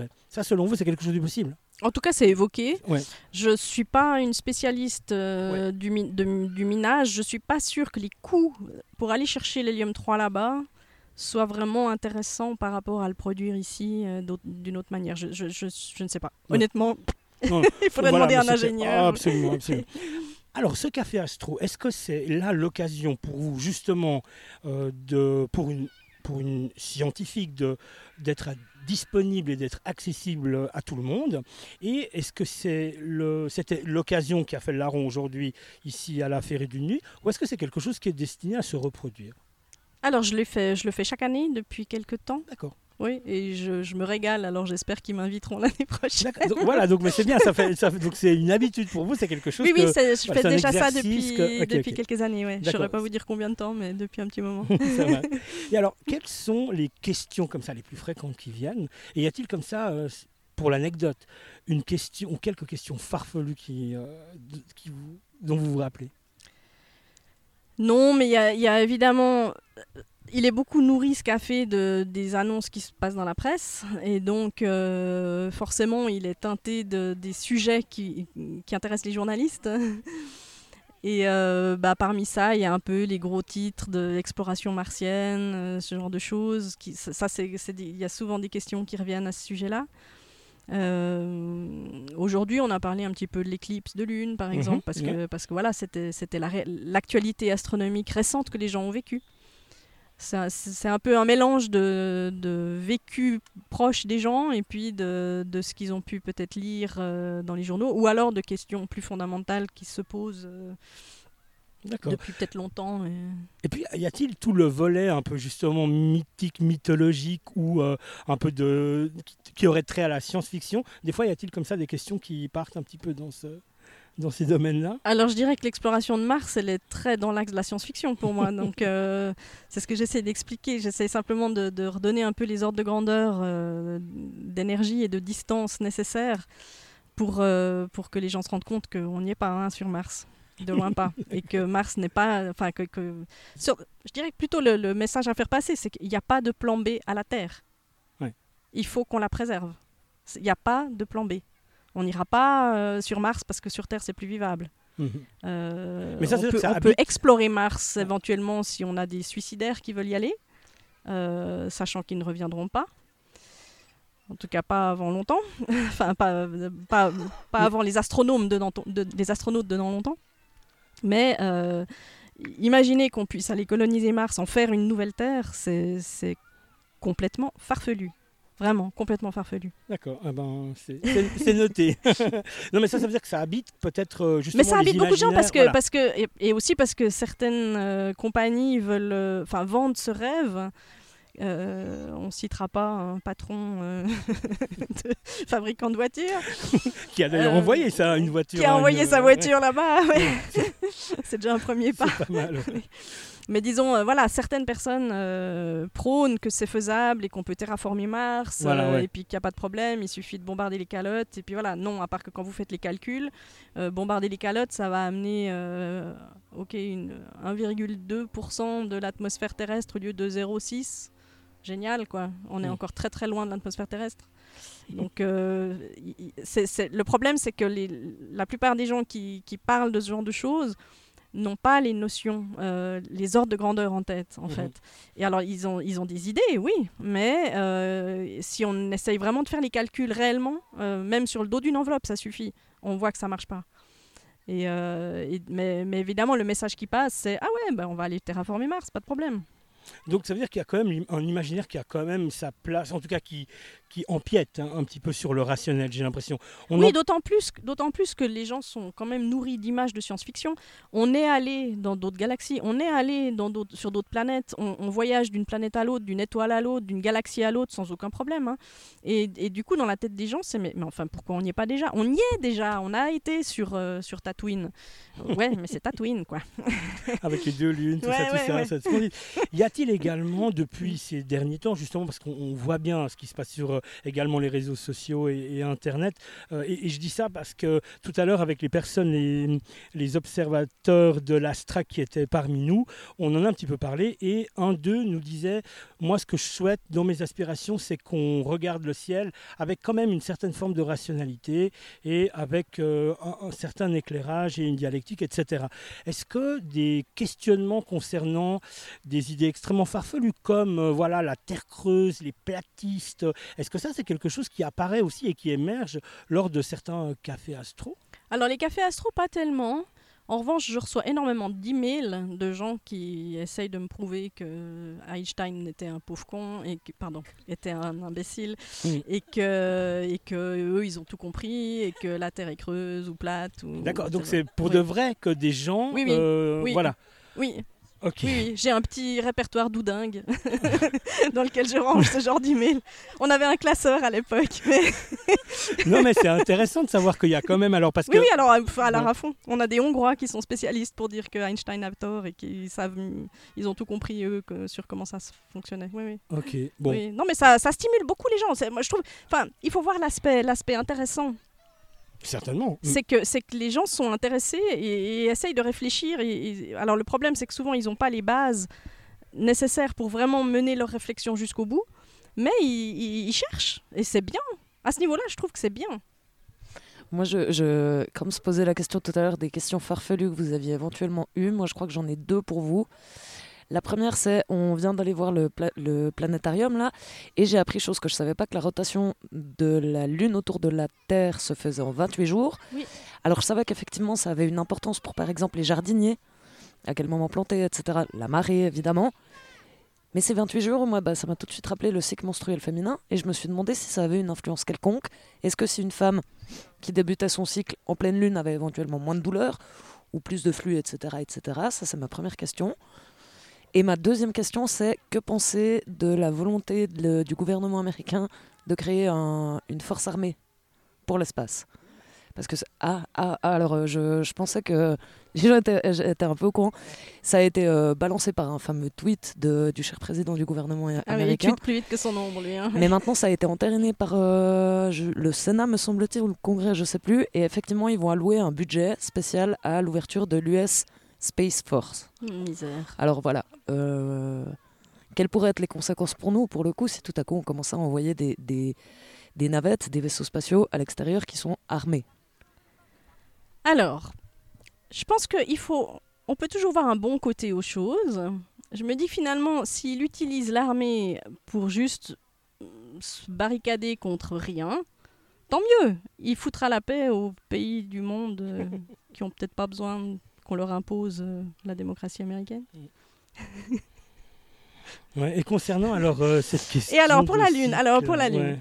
S5: Ça, selon vous, c'est quelque chose de possible ?
S6: En tout cas, c'est évoqué.
S5: Ouais.
S6: Je ne suis pas une spécialiste euh, ouais. du, mi- de, du minage. Je ne suis pas sûre que les coûts pour aller chercher l'hélium trois là-bas soient vraiment intéressants par rapport à le produire ici euh, d'une autre manière. Je, je, je, je ne sais pas. Ouais. Honnêtement, non. il faudrait voilà, demander à un ingénieur.
S5: Ah, absolument, absolument. Alors, ce Café Astro, est-ce que c'est là l'occasion pour vous, justement, euh, de, pour, une, pour une scientifique de, d'être à disponible et d'être accessible à tout le monde. Et est-ce que c'est le, c'était l'occasion qui a fait le larron aujourd'hui ici à la Féerie d'une nuit, ou est-ce que c'est quelque chose qui est destiné à se reproduire ?
S6: Alors je, l'ai fait, je le fais chaque année depuis quelques temps.
S5: D'accord.
S6: Oui, et je, je me régale, alors j'espère qu'ils m'inviteront l'année prochaine.
S5: Donc, voilà, donc mais c'est bien, ça fait, ça fait, donc c'est une habitude pour vous, c'est quelque chose
S6: oui,
S5: que...
S6: Oui, oui, je
S5: voilà,
S6: fais déjà ça depuis,
S5: que, okay,
S6: depuis
S5: okay.
S6: quelques années, ouais. Je ne saurais pas vous dire combien de temps, mais depuis un petit moment.
S5: Ça va. Et alors, quelles sont les questions comme ça, les plus fréquentes qui viennent ? Et y a-t-il comme ça, euh, pour l'anecdote, une question ou quelques questions farfelues qui, euh, qui vous, dont vous vous rappelez ?
S6: Non, mais il y, y a évidemment... Il est beaucoup nourri, ce café, de, des annonces qui se passent dans la presse. Et donc, euh, forcément, il est teinté de, des sujets qui, qui intéressent les journalistes. Et euh, bah, parmi ça, il y a un peu les gros titres de l'exploration martienne, euh, ce genre de choses. Qui, ça, c'est, c'est des, il y a souvent des questions qui reviennent à ce sujet-là. Euh, aujourd'hui, on a parlé un petit peu de l'éclipse de Lune, par exemple, mmh, parce, yeah. que, parce que voilà, c'était, c'était la ré- l'actualité astronomique récente que les gens ont vécue. C'est, c'est un peu un mélange de, de vécu proche des gens et puis de, de ce qu'ils ont pu peut-être lire euh, dans les journaux, ou alors de questions plus fondamentales qui se posent euh, depuis peut-être longtemps. Et...
S5: et puis, y a-t-il tout le volet un peu justement mythique, mythologique, ou euh, un peu de qui, qui aurait trait à la science-fiction ? Des fois, y a-t-il comme ça des questions qui partent un petit peu dans ce... dans ces domaines-là ?
S6: Alors, je dirais que l'exploration de Mars, elle est très dans l'axe de la science-fiction pour moi. Donc, euh, c'est ce que j'essaie d'expliquer. J'essaie simplement de, de redonner un peu les ordres de grandeur, euh, d'énergie et de distance nécessaires pour, euh, pour que les gens se rendent compte qu'on n'y est pas hein, sur Mars. De loin pas. Et que Mars n'est pas... Enfin, que, que sur, je dirais que plutôt le, le message à faire passer, c'est qu'il n'y a pas de plan B à la Terre. il faut qu'on la préserve. Il n'y a pas de plan B. On n'ira pas euh, sur Mars parce que sur Terre, c'est plus vivable.
S5: Mmh.
S6: Euh,
S5: Mais ça,
S6: on
S5: c'est
S6: peut,
S5: ça
S6: on
S5: habite...
S6: peut explorer Mars éventuellement si on a des suicidaires qui veulent y aller, euh, sachant qu'ils ne reviendront pas. En tout cas, pas avant longtemps. enfin, pas, pas, pas avant les astronomes de, de, les astronautes de dans longtemps. Mais euh, imaginez qu'on puisse aller coloniser Mars, en faire une nouvelle Terre, c'est, c'est complètement farfelu. Vraiment, complètement farfelu.
S5: D'accord, ah ben, c'est, c'est, c'est noté. Non, mais ça, ça veut dire que ça habite peut-être euh, justement.
S6: Mais ça habite beaucoup de gens parce que,
S5: voilà.
S6: parce que et, et aussi parce que certaines euh, compagnies veulent, enfin, euh, vendent ce rêve. Euh, on ne citera pas un patron euh, de fabricant de voitures.
S5: Qui a d'ailleurs euh, envoyé ça, une voiture.
S6: Qui a envoyé
S5: une...
S6: sa voiture ouais. là-bas. Ouais. C'est déjà un premier pas.
S5: C'est pas mal. Ouais.
S6: Mais disons, euh, voilà, certaines personnes euh, prônent que c'est faisable et qu'on peut terraformer Mars,
S5: voilà,
S6: euh,
S5: ouais.
S6: et puis qu'il n'y a pas de problème, il suffit de bombarder les calottes. Et puis voilà, non, à part que quand vous faites les calculs, euh, bombarder les calottes, ça va amener euh, okay, une, un virgule deux pour cent de l'atmosphère terrestre au lieu de zéro virgule six. Génial, quoi. On est mmh. encore très très loin de l'atmosphère terrestre. Donc, euh, c'est, c'est, le problème, c'est que les, la plupart des gens qui, qui parlent de ce genre de choses n'ont pas les notions, euh, les ordres de grandeur en tête, en mmh. fait. Et alors, ils ont, ils ont des idées, oui, mais euh, si on essaye vraiment de faire les calculs réellement, euh, même sur le dos d'une enveloppe, ça suffit. On voit que ça ne marche pas. Et, euh, et, mais, mais évidemment, le message qui passe, c'est « Ah ouais, ben, on va aller terraformer Mars, pas de problème ».
S5: Donc ça veut dire qu'il y a quand même un imaginaire qui a quand même sa place, en tout cas qui, qui empiète hein, un petit peu sur le rationnel, j'ai l'impression. On
S6: oui,
S5: en...
S6: d'autant plus, d'autant plus que les gens sont quand même nourris d'images de science-fiction. On est allé dans d'autres galaxies, on est allé dans d'autres, sur d'autres planètes, on, on voyage d'une planète à l'autre, d'une étoile à l'autre, d'une galaxie à l'autre sans aucun problème. Hein. Et, et du coup, dans la tête des gens, c'est mais, mais enfin, pourquoi on n'y est pas déjà ? On y est déjà, on a été sur, euh, sur Tatooine. Ouais, mais c'est Tatooine, quoi.
S5: Avec les deux lunes, tout
S6: ouais,
S5: ça, tout
S6: ouais,
S5: ça,
S6: ouais.
S5: ça, ça y a-t-il également, depuis ces derniers temps, justement, parce qu'on on voit bien ce qui se passe sur euh, également les réseaux sociaux et, et Internet, euh, et, et je dis ça parce que tout à l'heure, avec les personnes, les, les observateurs de l'Astra qui étaient parmi nous, on en a un petit peu parlé, et un d'eux nous disait, moi, ce que je souhaite dans mes aspirations, c'est qu'on regarde le ciel avec quand même une certaine forme de rationalité et avec euh, un, un certain éclairage et une dialectique, et cetera. Est-ce que des questionnements concernant des idées extrêmement farfelues comme euh, voilà, la Terre creuse, les platistes, est-ce que ça c'est quelque chose qui apparaît aussi et qui émerge lors de certains cafés astro ?
S6: Alors les cafés astro, pas tellement. En revanche, je reçois énormément d'emails de gens qui essayent de me prouver que Einstein était un pauvre con, et que, pardon, était un imbécile, oui. et que et que eux ils ont tout compris et que la Terre est creuse ou plate. Ou,
S5: D'accord, donc
S6: c'est
S5: c'est pour
S6: oui.
S5: de vrai que des gens,
S6: oui, oui.
S5: Euh,
S6: oui.
S5: voilà.
S6: Oui.
S5: Okay.
S6: Oui, oui, j'ai un petit répertoire doudingue dans lequel je range ce genre d'emails. On avait un classeur à l'époque. Mais
S5: non, mais c'est intéressant de savoir qu'il y a quand même... Alors, parce
S6: oui,
S5: que...
S6: oui, alors à la rafon. On a des Hongrois qui sont spécialistes pour dire que Einstein a tort et qu'ils savent, ils ont tout compris, eux, que, sur comment ça fonctionnait. Oui, oui.
S5: Ok, bon.
S6: Oui. Non, mais ça, ça stimule beaucoup les gens. C'est, moi, je trouve... Enfin, il faut voir l'aspect, l'aspect intéressant.
S5: Certainement.
S6: C'est que, c'est que les gens sont intéressés et, et essayent de réfléchir. Et, et, alors le problème, c'est que souvent, ils n'ont pas les bases nécessaires pour vraiment mener leur réflexion jusqu'au bout. Mais ils, ils, ils cherchent. Et c'est bien. À ce niveau-là, je trouve que c'est bien.
S7: Moi, je, je, comme se posait la question tout à l'heure des questions farfelues que vous aviez éventuellement eues, moi, je crois que j'en ai deux pour vous. La première, c'est, on vient d'aller voir le, pla- le planétarium, là, et j'ai appris chose que je ne savais pas, que la rotation de la Lune autour de la Terre se faisait en vingt-huit jours.
S6: Oui.
S7: Alors, je savais qu'effectivement, ça avait une importance pour, par exemple, les jardiniers, à quel moment planter, et cetera. La marée, évidemment. Mais ces vingt-huit jours, moi, bah, ça m'a tout de suite rappelé le cycle menstruel féminin, et je me suis demandé si ça avait une influence quelconque. Est-ce que si une femme qui débutait son cycle en pleine Lune avait éventuellement moins de douleur, ou plus de flux, et cetera, et cetera. Ça, c'est ma première question. Et ma deuxième question, c'est que penser de la volonté de, du gouvernement américain de créer un, une force armée pour l'espace ? Parce que, ah, ah, alors, je, je pensais que, j'étais, j'étais un peu au courant, ça a été euh, balancé par un fameux tweet de, du cher président du gouvernement
S6: ah
S7: américain.
S6: Oui, il tweet plus vite que son ombre, lui. Hein.
S7: Mais maintenant, ça a été entériné par euh, je, le Sénat, me semble-t-il, ou le Congrès, je ne sais plus. Et effectivement, ils vont allouer un budget spécial à l'ouverture de l'U S Space Force.
S6: Misère.
S7: Alors voilà, euh, quelles pourraient être les conséquences pour nous, pour le coup, si tout à coup on commençait à envoyer des, des, des navettes, des vaisseaux spatiaux à l'extérieur qui sont armés?
S6: Alors, je pense qu'il faut... On peut toujours voir un bon côté aux choses. Je me dis finalement, s'il utilise l'armée pour juste se barricader contre rien, tant mieux. Il foutra la paix aux pays du monde euh, qui n'ont peut-être pas besoin qu'on leur impose euh, la démocratie américaine.
S5: Ouais, et concernant alors euh, cette question...
S6: Et alors pour
S5: de
S6: la Lune,
S5: cycle,
S6: alors pour la Lune.
S5: ouais.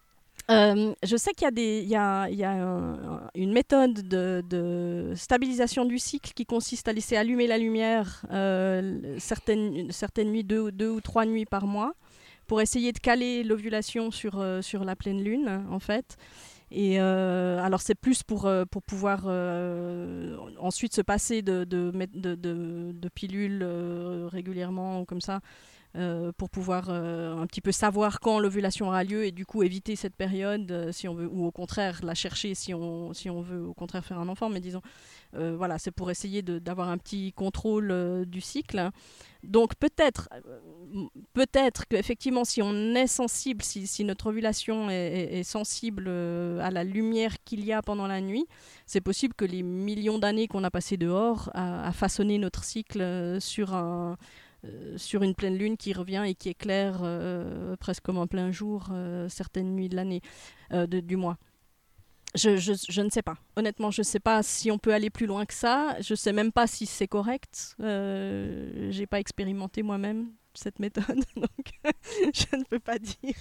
S6: Euh, je sais qu'il y a, des, il y a, il y a un, une méthode de, de stabilisation du cycle qui consiste à laisser allumer la lumière euh, certaines, certaines nuits, deux, deux ou trois nuits par mois, pour essayer de caler l'ovulation sur, euh, sur la pleine lune, en fait. Et euh, alors c'est plus pour, euh, pour pouvoir euh, ensuite se passer de, de, de, de, de pilules euh, régulièrement, comme ça, Euh, pour pouvoir euh, un petit peu savoir quand l'ovulation aura lieu et du coup éviter cette période euh, si on veut, ou au contraire la chercher si on, si on veut au contraire faire un enfant, mais disons euh, voilà, c'est pour essayer de, d'avoir un petit contrôle euh, du cycle. Donc peut-être euh, peut-être qu'effectivement si on est sensible, si, si notre ovulation est, est, est sensible euh, à la lumière qu'il y a pendant la nuit, c'est possible que les millions d'années qu'on a passées dehors à, à façonner notre cycle euh, sur un Euh, sur une pleine lune qui revient et qui éclaire euh, presque comme en plein jour euh, certaines nuits de l'année, euh, de, du mois. Je, je, je ne sais pas. Honnêtement, je ne sais pas si on peut aller plus loin que ça. Je ne sais même pas si c'est correct. Euh, je n'ai pas expérimenté moi-même cette méthode, donc je ne peux pas dire.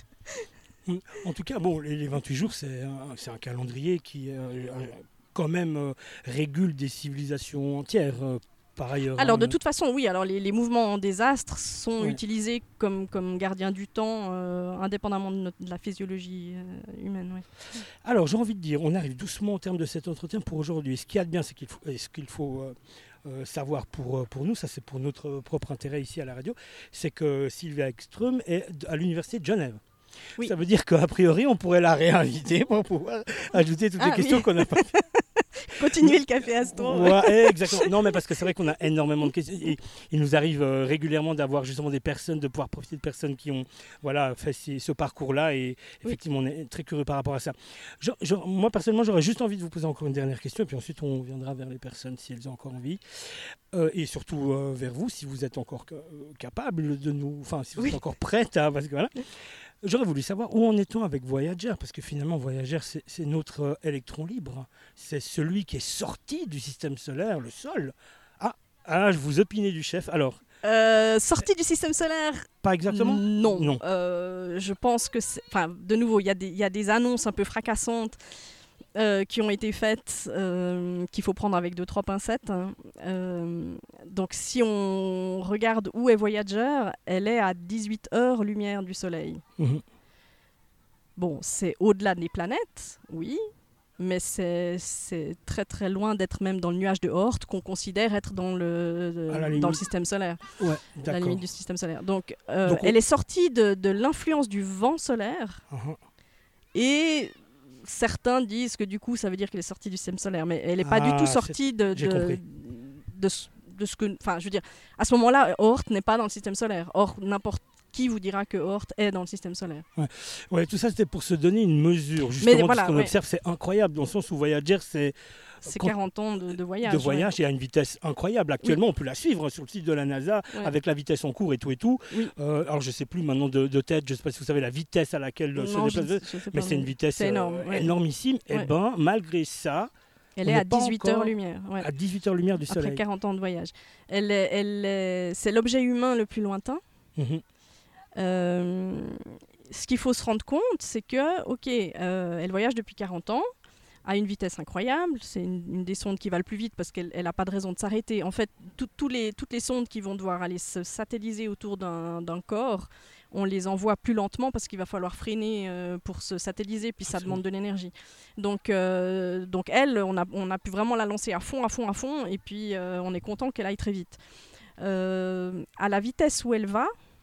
S5: En tout cas, bon, les, les vingt-huit jours, c'est un, c'est un calendrier qui euh, quand même euh, régule des civilisations entières. Euh, Par ailleurs,
S6: alors
S5: hein,
S6: de toute façon, oui. Alors les, les mouvements des astres sont
S5: ouais.
S6: utilisés comme, comme gardiens du temps, euh, indépendamment de, notre, de la physiologie euh, humaine. Ouais.
S5: Alors j'ai envie de dire, on arrive doucement au terme de cet entretien pour aujourd'hui. Ce qu'il y a de bien, c'est qu'il faut, ce qu'il faut euh, euh, savoir pour, pour nous, ça c'est pour notre propre intérêt ici à la radio, c'est que Sylvia Ekström est à l'université de Genève. Oui. Ça veut dire qu'a priori, on pourrait la réinviter pour pouvoir ajouter toutes ah, les questions oui. qu'on n'a pas fait.
S6: Continuer le café astro.
S5: Ouais, exactement. Non, mais parce que c'est vrai qu'on a énormément de questions. Et il nous arrive euh, régulièrement d'avoir justement des personnes, de pouvoir profiter de personnes qui ont voilà, fait ces, ce parcours-là. Et effectivement, oui. on est très curieux par rapport à ça. Je, je, moi, personnellement, j'aurais juste envie de vous poser encore une dernière question. Et puis ensuite, on viendra vers les personnes si elles ont encore envie. Euh, et surtout euh, vers vous, si vous êtes encore euh, capable de nous... Enfin, si vous oui. êtes encore prête à... Parce que voilà... J'aurais voulu savoir où en est-on avec Voyager, parce que finalement Voyager c'est, c'est notre euh, électron libre, c'est celui qui est sorti du système solaire, le sol. Ah, ah je vous opinais du chef, alors...
S6: Euh, sorti du système solaire?
S5: Pas exactement.
S6: Non,
S5: non.
S6: Euh, je pense que c'est... Enfin, de nouveau, il y, y a des annonces un peu fracassantes Euh, qui ont été faites, euh, qu'il faut prendre avec deux, trois pincettes. Hein. Euh, donc si on regarde où est Voyager, elle est à dix-huit heures lumière du Soleil. Mmh. Bon, c'est au-delà des planètes, oui, mais c'est, c'est très très loin d'être même dans le nuage de Oort qu'on considère être dans le, de, dans le système solaire.
S5: Ouais,
S6: d'accord. La limite du système solaire. Donc, euh, donc on... elle est sortie de, de l'influence du vent solaire uh-huh. et... Certains disent que du coup, ça veut dire qu'elle est sortie du système solaire, mais elle n'est pas ah, du tout sortie de, de, de, de, de ce que... Enfin, je veux dire, à ce moment-là, Oort n'est pas dans le système solaire. Or, n'importe qui vous dira que Oort est dans le système solaire.
S5: Ouais, ouais tout ça, c'était pour se donner une mesure. Justement, mais voilà, ce qu'on ouais. observe, c'est incroyable. Dans le sens où Voyager, c'est...
S6: C'est quarante ans de, de voyage.
S5: De voyage, ouais. Et à une vitesse incroyable. Actuellement, oui. on peut la suivre sur le site de la NASA ouais. avec la vitesse en cours et tout et tout. Oui. Euh, alors, je ne sais plus maintenant de, de tête, je ne sais pas si vous savez la vitesse à laquelle non, se déplace, je, je mais c'est une vitesse c'est énorme, euh, ouais. énormissime. Ouais. Et bien, malgré ça...
S6: Elle est à dix-huit heures lumière.
S5: Ouais. À dix-huit heures lumière du Soleil.
S6: Après quarante ans de voyage. Elle est, elle est, c'est l'objet humain le plus lointain. Mm-hmm. Euh, ce qu'il faut se rendre compte, c'est que, ok, euh, elle voyage depuis quarante ans, à une vitesse incroyable, c'est une, une des sondes qui va le plus vite parce qu'elle n'a pas de raison de s'arrêter. En fait, tout, les, toutes les sondes qui vont devoir aller se satelliser autour d'un, d'un corps, on les envoie plus lentement parce qu'il va falloir freiner euh, pour se satelliser, puis ça demande de l'énergie. Donc, euh, donc elle, on a, on a pu vraiment la lancer à fond, à fond, à fond, et puis euh, on est content qu'elle aille très vite. Euh, à la vitesse où elle va,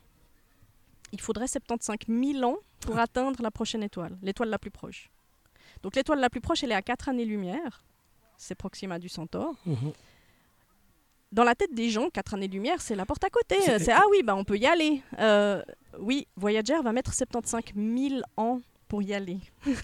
S6: il faudrait soixante-quinze mille ans pour atteindre la prochaine étoile, l'étoile la plus proche. Donc l'étoile la plus proche, elle est à quatre années-lumière. C'est Proxima du Centaure. Mmh. dans la tête des gens, quatre années-lumière, c'est la porte à côté.
S5: C'est-
S6: C'est, ah oui, bah, on peut y aller. Euh, oui, Voyager va mettre soixante-quinze mille ans pour y aller.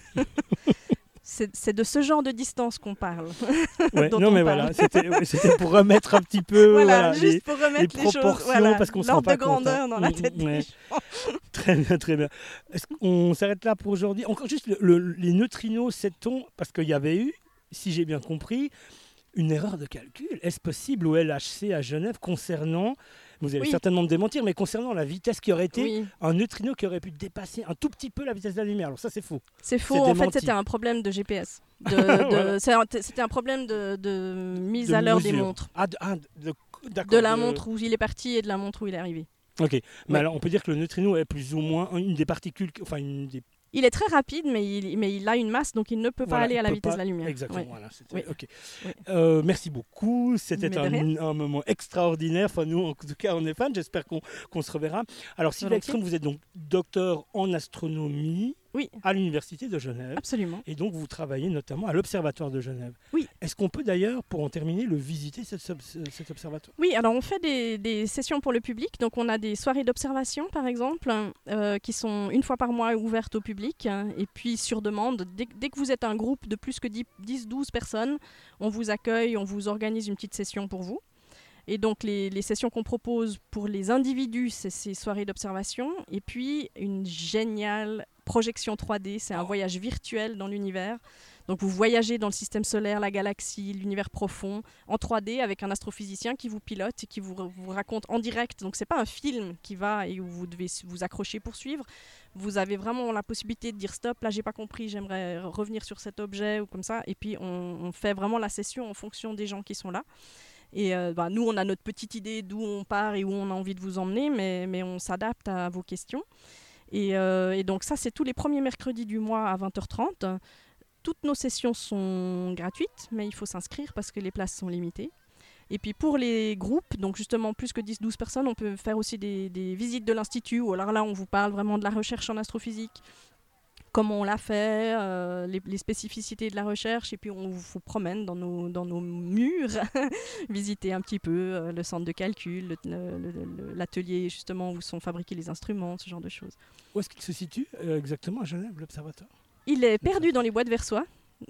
S6: c'est, c'est de ce genre de distance qu'on parle.
S5: Ouais,
S6: dont
S5: non,
S6: on
S5: mais
S6: parle.
S5: voilà, c'était, ouais, c'était pour remettre un petit peu
S6: Voilà,
S5: voilà,
S6: juste
S5: les,
S6: pour remettre
S5: les
S6: les, choses,
S5: proportions,
S6: voilà,
S5: parce qu'on se rend
S6: l'ordre
S5: pas
S6: de
S5: compte, hein.
S6: grandeur dans la
S5: Mm,
S6: tête
S5: ouais.
S6: des gens.
S5: Très bien, très bien. Est-ce qu'on s'arrête là pour aujourd'hui? Encore juste le- le- les neutrinos, sait-on, parce qu'il y avait eu, si j'ai bien compris, une erreur de calcul. Est-ce possible au L H C à Genève concernant, vous allez
S6: Oui.
S5: certainement me démentir, mais concernant la vitesse qui aurait été,
S6: Oui,
S5: un neutrino qui aurait pu dépasser un tout petit peu la vitesse de la lumière. Alors ça, c'est faux.
S6: c'est faux.
S5: C'est
S6: En fait,
S5: démenti.
S6: c'était un problème de G P S. De, de-
S5: Voilà.
S6: c'est un- C'était un problème de, de mise
S5: De
S6: à l'heure des
S5: mesure.
S6: montres.
S5: Ah, de, ah, de- d'accord.
S6: De la
S5: de-
S6: montre où il est parti et de la montre où il est arrivé.
S5: Ok, mais
S6: Oui.
S5: alors on peut dire que le neutrino est plus ou moins une des particules, enfin une des.
S6: Il est très rapide, mais il, mais il a une masse, donc il ne peut pas
S5: Voilà,
S6: aller
S5: il
S6: à la
S5: peut
S6: vitesse
S5: pas-
S6: de la lumière.
S5: Exactement,
S6: Ouais.
S5: voilà. C'était,
S6: Oui.
S5: ok.
S6: Oui.
S5: Euh, merci beaucoup. C'était
S6: Mais de
S5: un,
S6: rien.
S5: un moment extraordinaire. Enfin, nous, en tout cas, on est fans. J'espère qu'on, qu'on se reverra. Alors, Sylvia
S6: Volontiers.
S5: Ekström, vous êtes donc docteur en astronomie
S6: Oui.
S5: à l'Université de Genève.
S6: Absolument.
S5: Et donc, vous travaillez notamment à l'Observatoire de Genève.
S6: Oui.
S5: Est-ce qu'on peut d'ailleurs, pour en terminer, le visiter, cet, cet observatoire?
S6: Oui, alors on fait des, des sessions pour le public. Donc on a des soirées d'observation, par exemple, euh, qui sont une fois par mois ouvertes au public. Et puis sur demande, dès, dès que vous êtes un groupe de plus que dix douze personnes, on vous accueille, on vous organise une petite session pour vous. Et donc les, les sessions qu'on propose pour les individus, c'est ces soirées d'observation. Et puis une géniale projection trois D, c'est un voyage virtuel dans l'univers. Donc vous voyagez dans le système solaire, la galaxie, l'univers profond, en trois D avec un astrophysicien qui vous pilote et qui vous, vous raconte en direct. Donc c'est pas un film qui va et où vous devez vous accrocher pour suivre. Vous avez vraiment la possibilité de dire stop, là j'ai pas compris, j'aimerais revenir sur cet objet ou comme ça. Et puis on, on fait vraiment la session en fonction des gens qui sont là. Et euh, bah, nous on a notre petite idée d'où on part et où on a envie de vous emmener, mais, mais on s'adapte à vos questions. Et, euh, et donc ça c'est tous les premiers mercredis du mois à vingt heures trente. Toutes nos sessions sont gratuites, mais il faut s'inscrire parce que les places sont limitées. Et puis pour les groupes, donc justement plus que dix douze personnes, on peut faire aussi des, des visites de l'Institut, où alors là on vous parle vraiment de la recherche en astrophysique, comment on l'a fait, euh, les, les spécificités de la recherche, et puis on vous promène dans nos, dans nos murs, visiter un petit peu euh, le centre de calcul, le, le, le, l'atelier justement où sont fabriqués les instruments, ce genre de choses.
S5: Où est-ce qu'il se situe euh, exactement à Genève, l'observatoire?
S6: Il est perdu dans les bois de Versoix,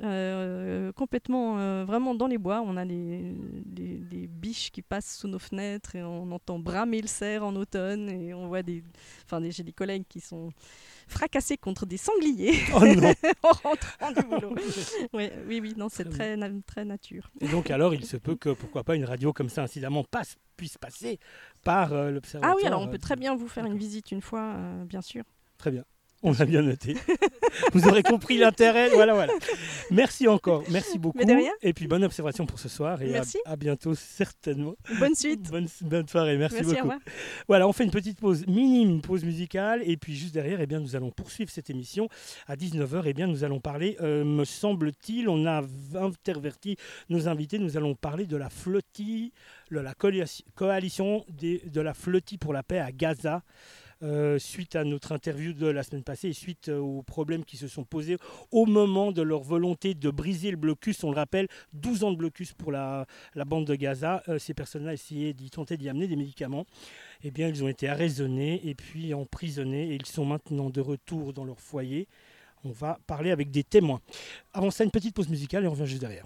S6: euh, complètement, euh, vraiment dans les bois. On a des, des, des biches qui passent sous nos fenêtres et on entend bramer le cerf en automne et on voit des, enfin des, j'ai des collègues qui sont fracassés contre des sangliers
S5: Oh non.
S6: en rentrant du boulot. Ouais, oui, oui, non, c'est
S5: Très
S6: très, na- très nature.
S5: Et donc alors, il se peut que, pourquoi pas, une radio comme ça, incidemment, passe, puisse passer par euh, l'observatoire.
S6: Ah oui, alors on
S5: euh,
S6: peut très bien vous faire une
S5: D'accord.
S6: visite une fois, euh, bien sûr.
S5: Très bien. On a bien noté. Vous aurez compris l'intérêt. Voilà, voilà. Merci encore. Merci beaucoup.
S6: Mais de rien.
S5: Et puis, bonne observation pour ce soir. Et à,
S6: Merci.
S5: à bientôt, certainement.
S6: Bonne suite.
S5: Bonne, bonne soirée. Merci,
S6: Merci, au
S5: beaucoup.
S6: revoir.
S5: Voilà, on fait une petite pause, minime pause musicale. Et puis, juste derrière, eh bien, nous allons poursuivre cette émission. À dix-neuf heures, eh bien, nous allons parler, euh, me semble-t-il, on a interverti nos invités. Nous allons parler de la flottille, de la coalition, coalition des, de la flottille pour la paix à Gaza. Euh, suite à notre interview de la semaine passée et suite euh, aux problèmes qui se sont posés au moment de leur volonté de briser le blocus. On le rappelle, douze ans de blocus pour la, la bande de Gaza. Euh, ces personnes-là essayaient d'y tenter d'y amener des médicaments. Eh bien, ils ont été arraisonnés et puis emprisonnés et ils sont maintenant de retour dans leur foyer. On va parler avec des témoins. Avant ça, une petite pause musicale et on revient juste derrière.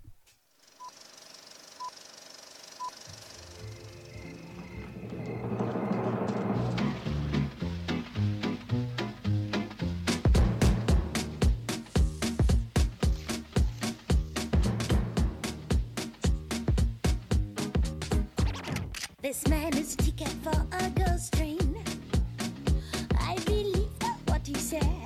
S8: This man is a ticket for a ghost train. I believe what he said.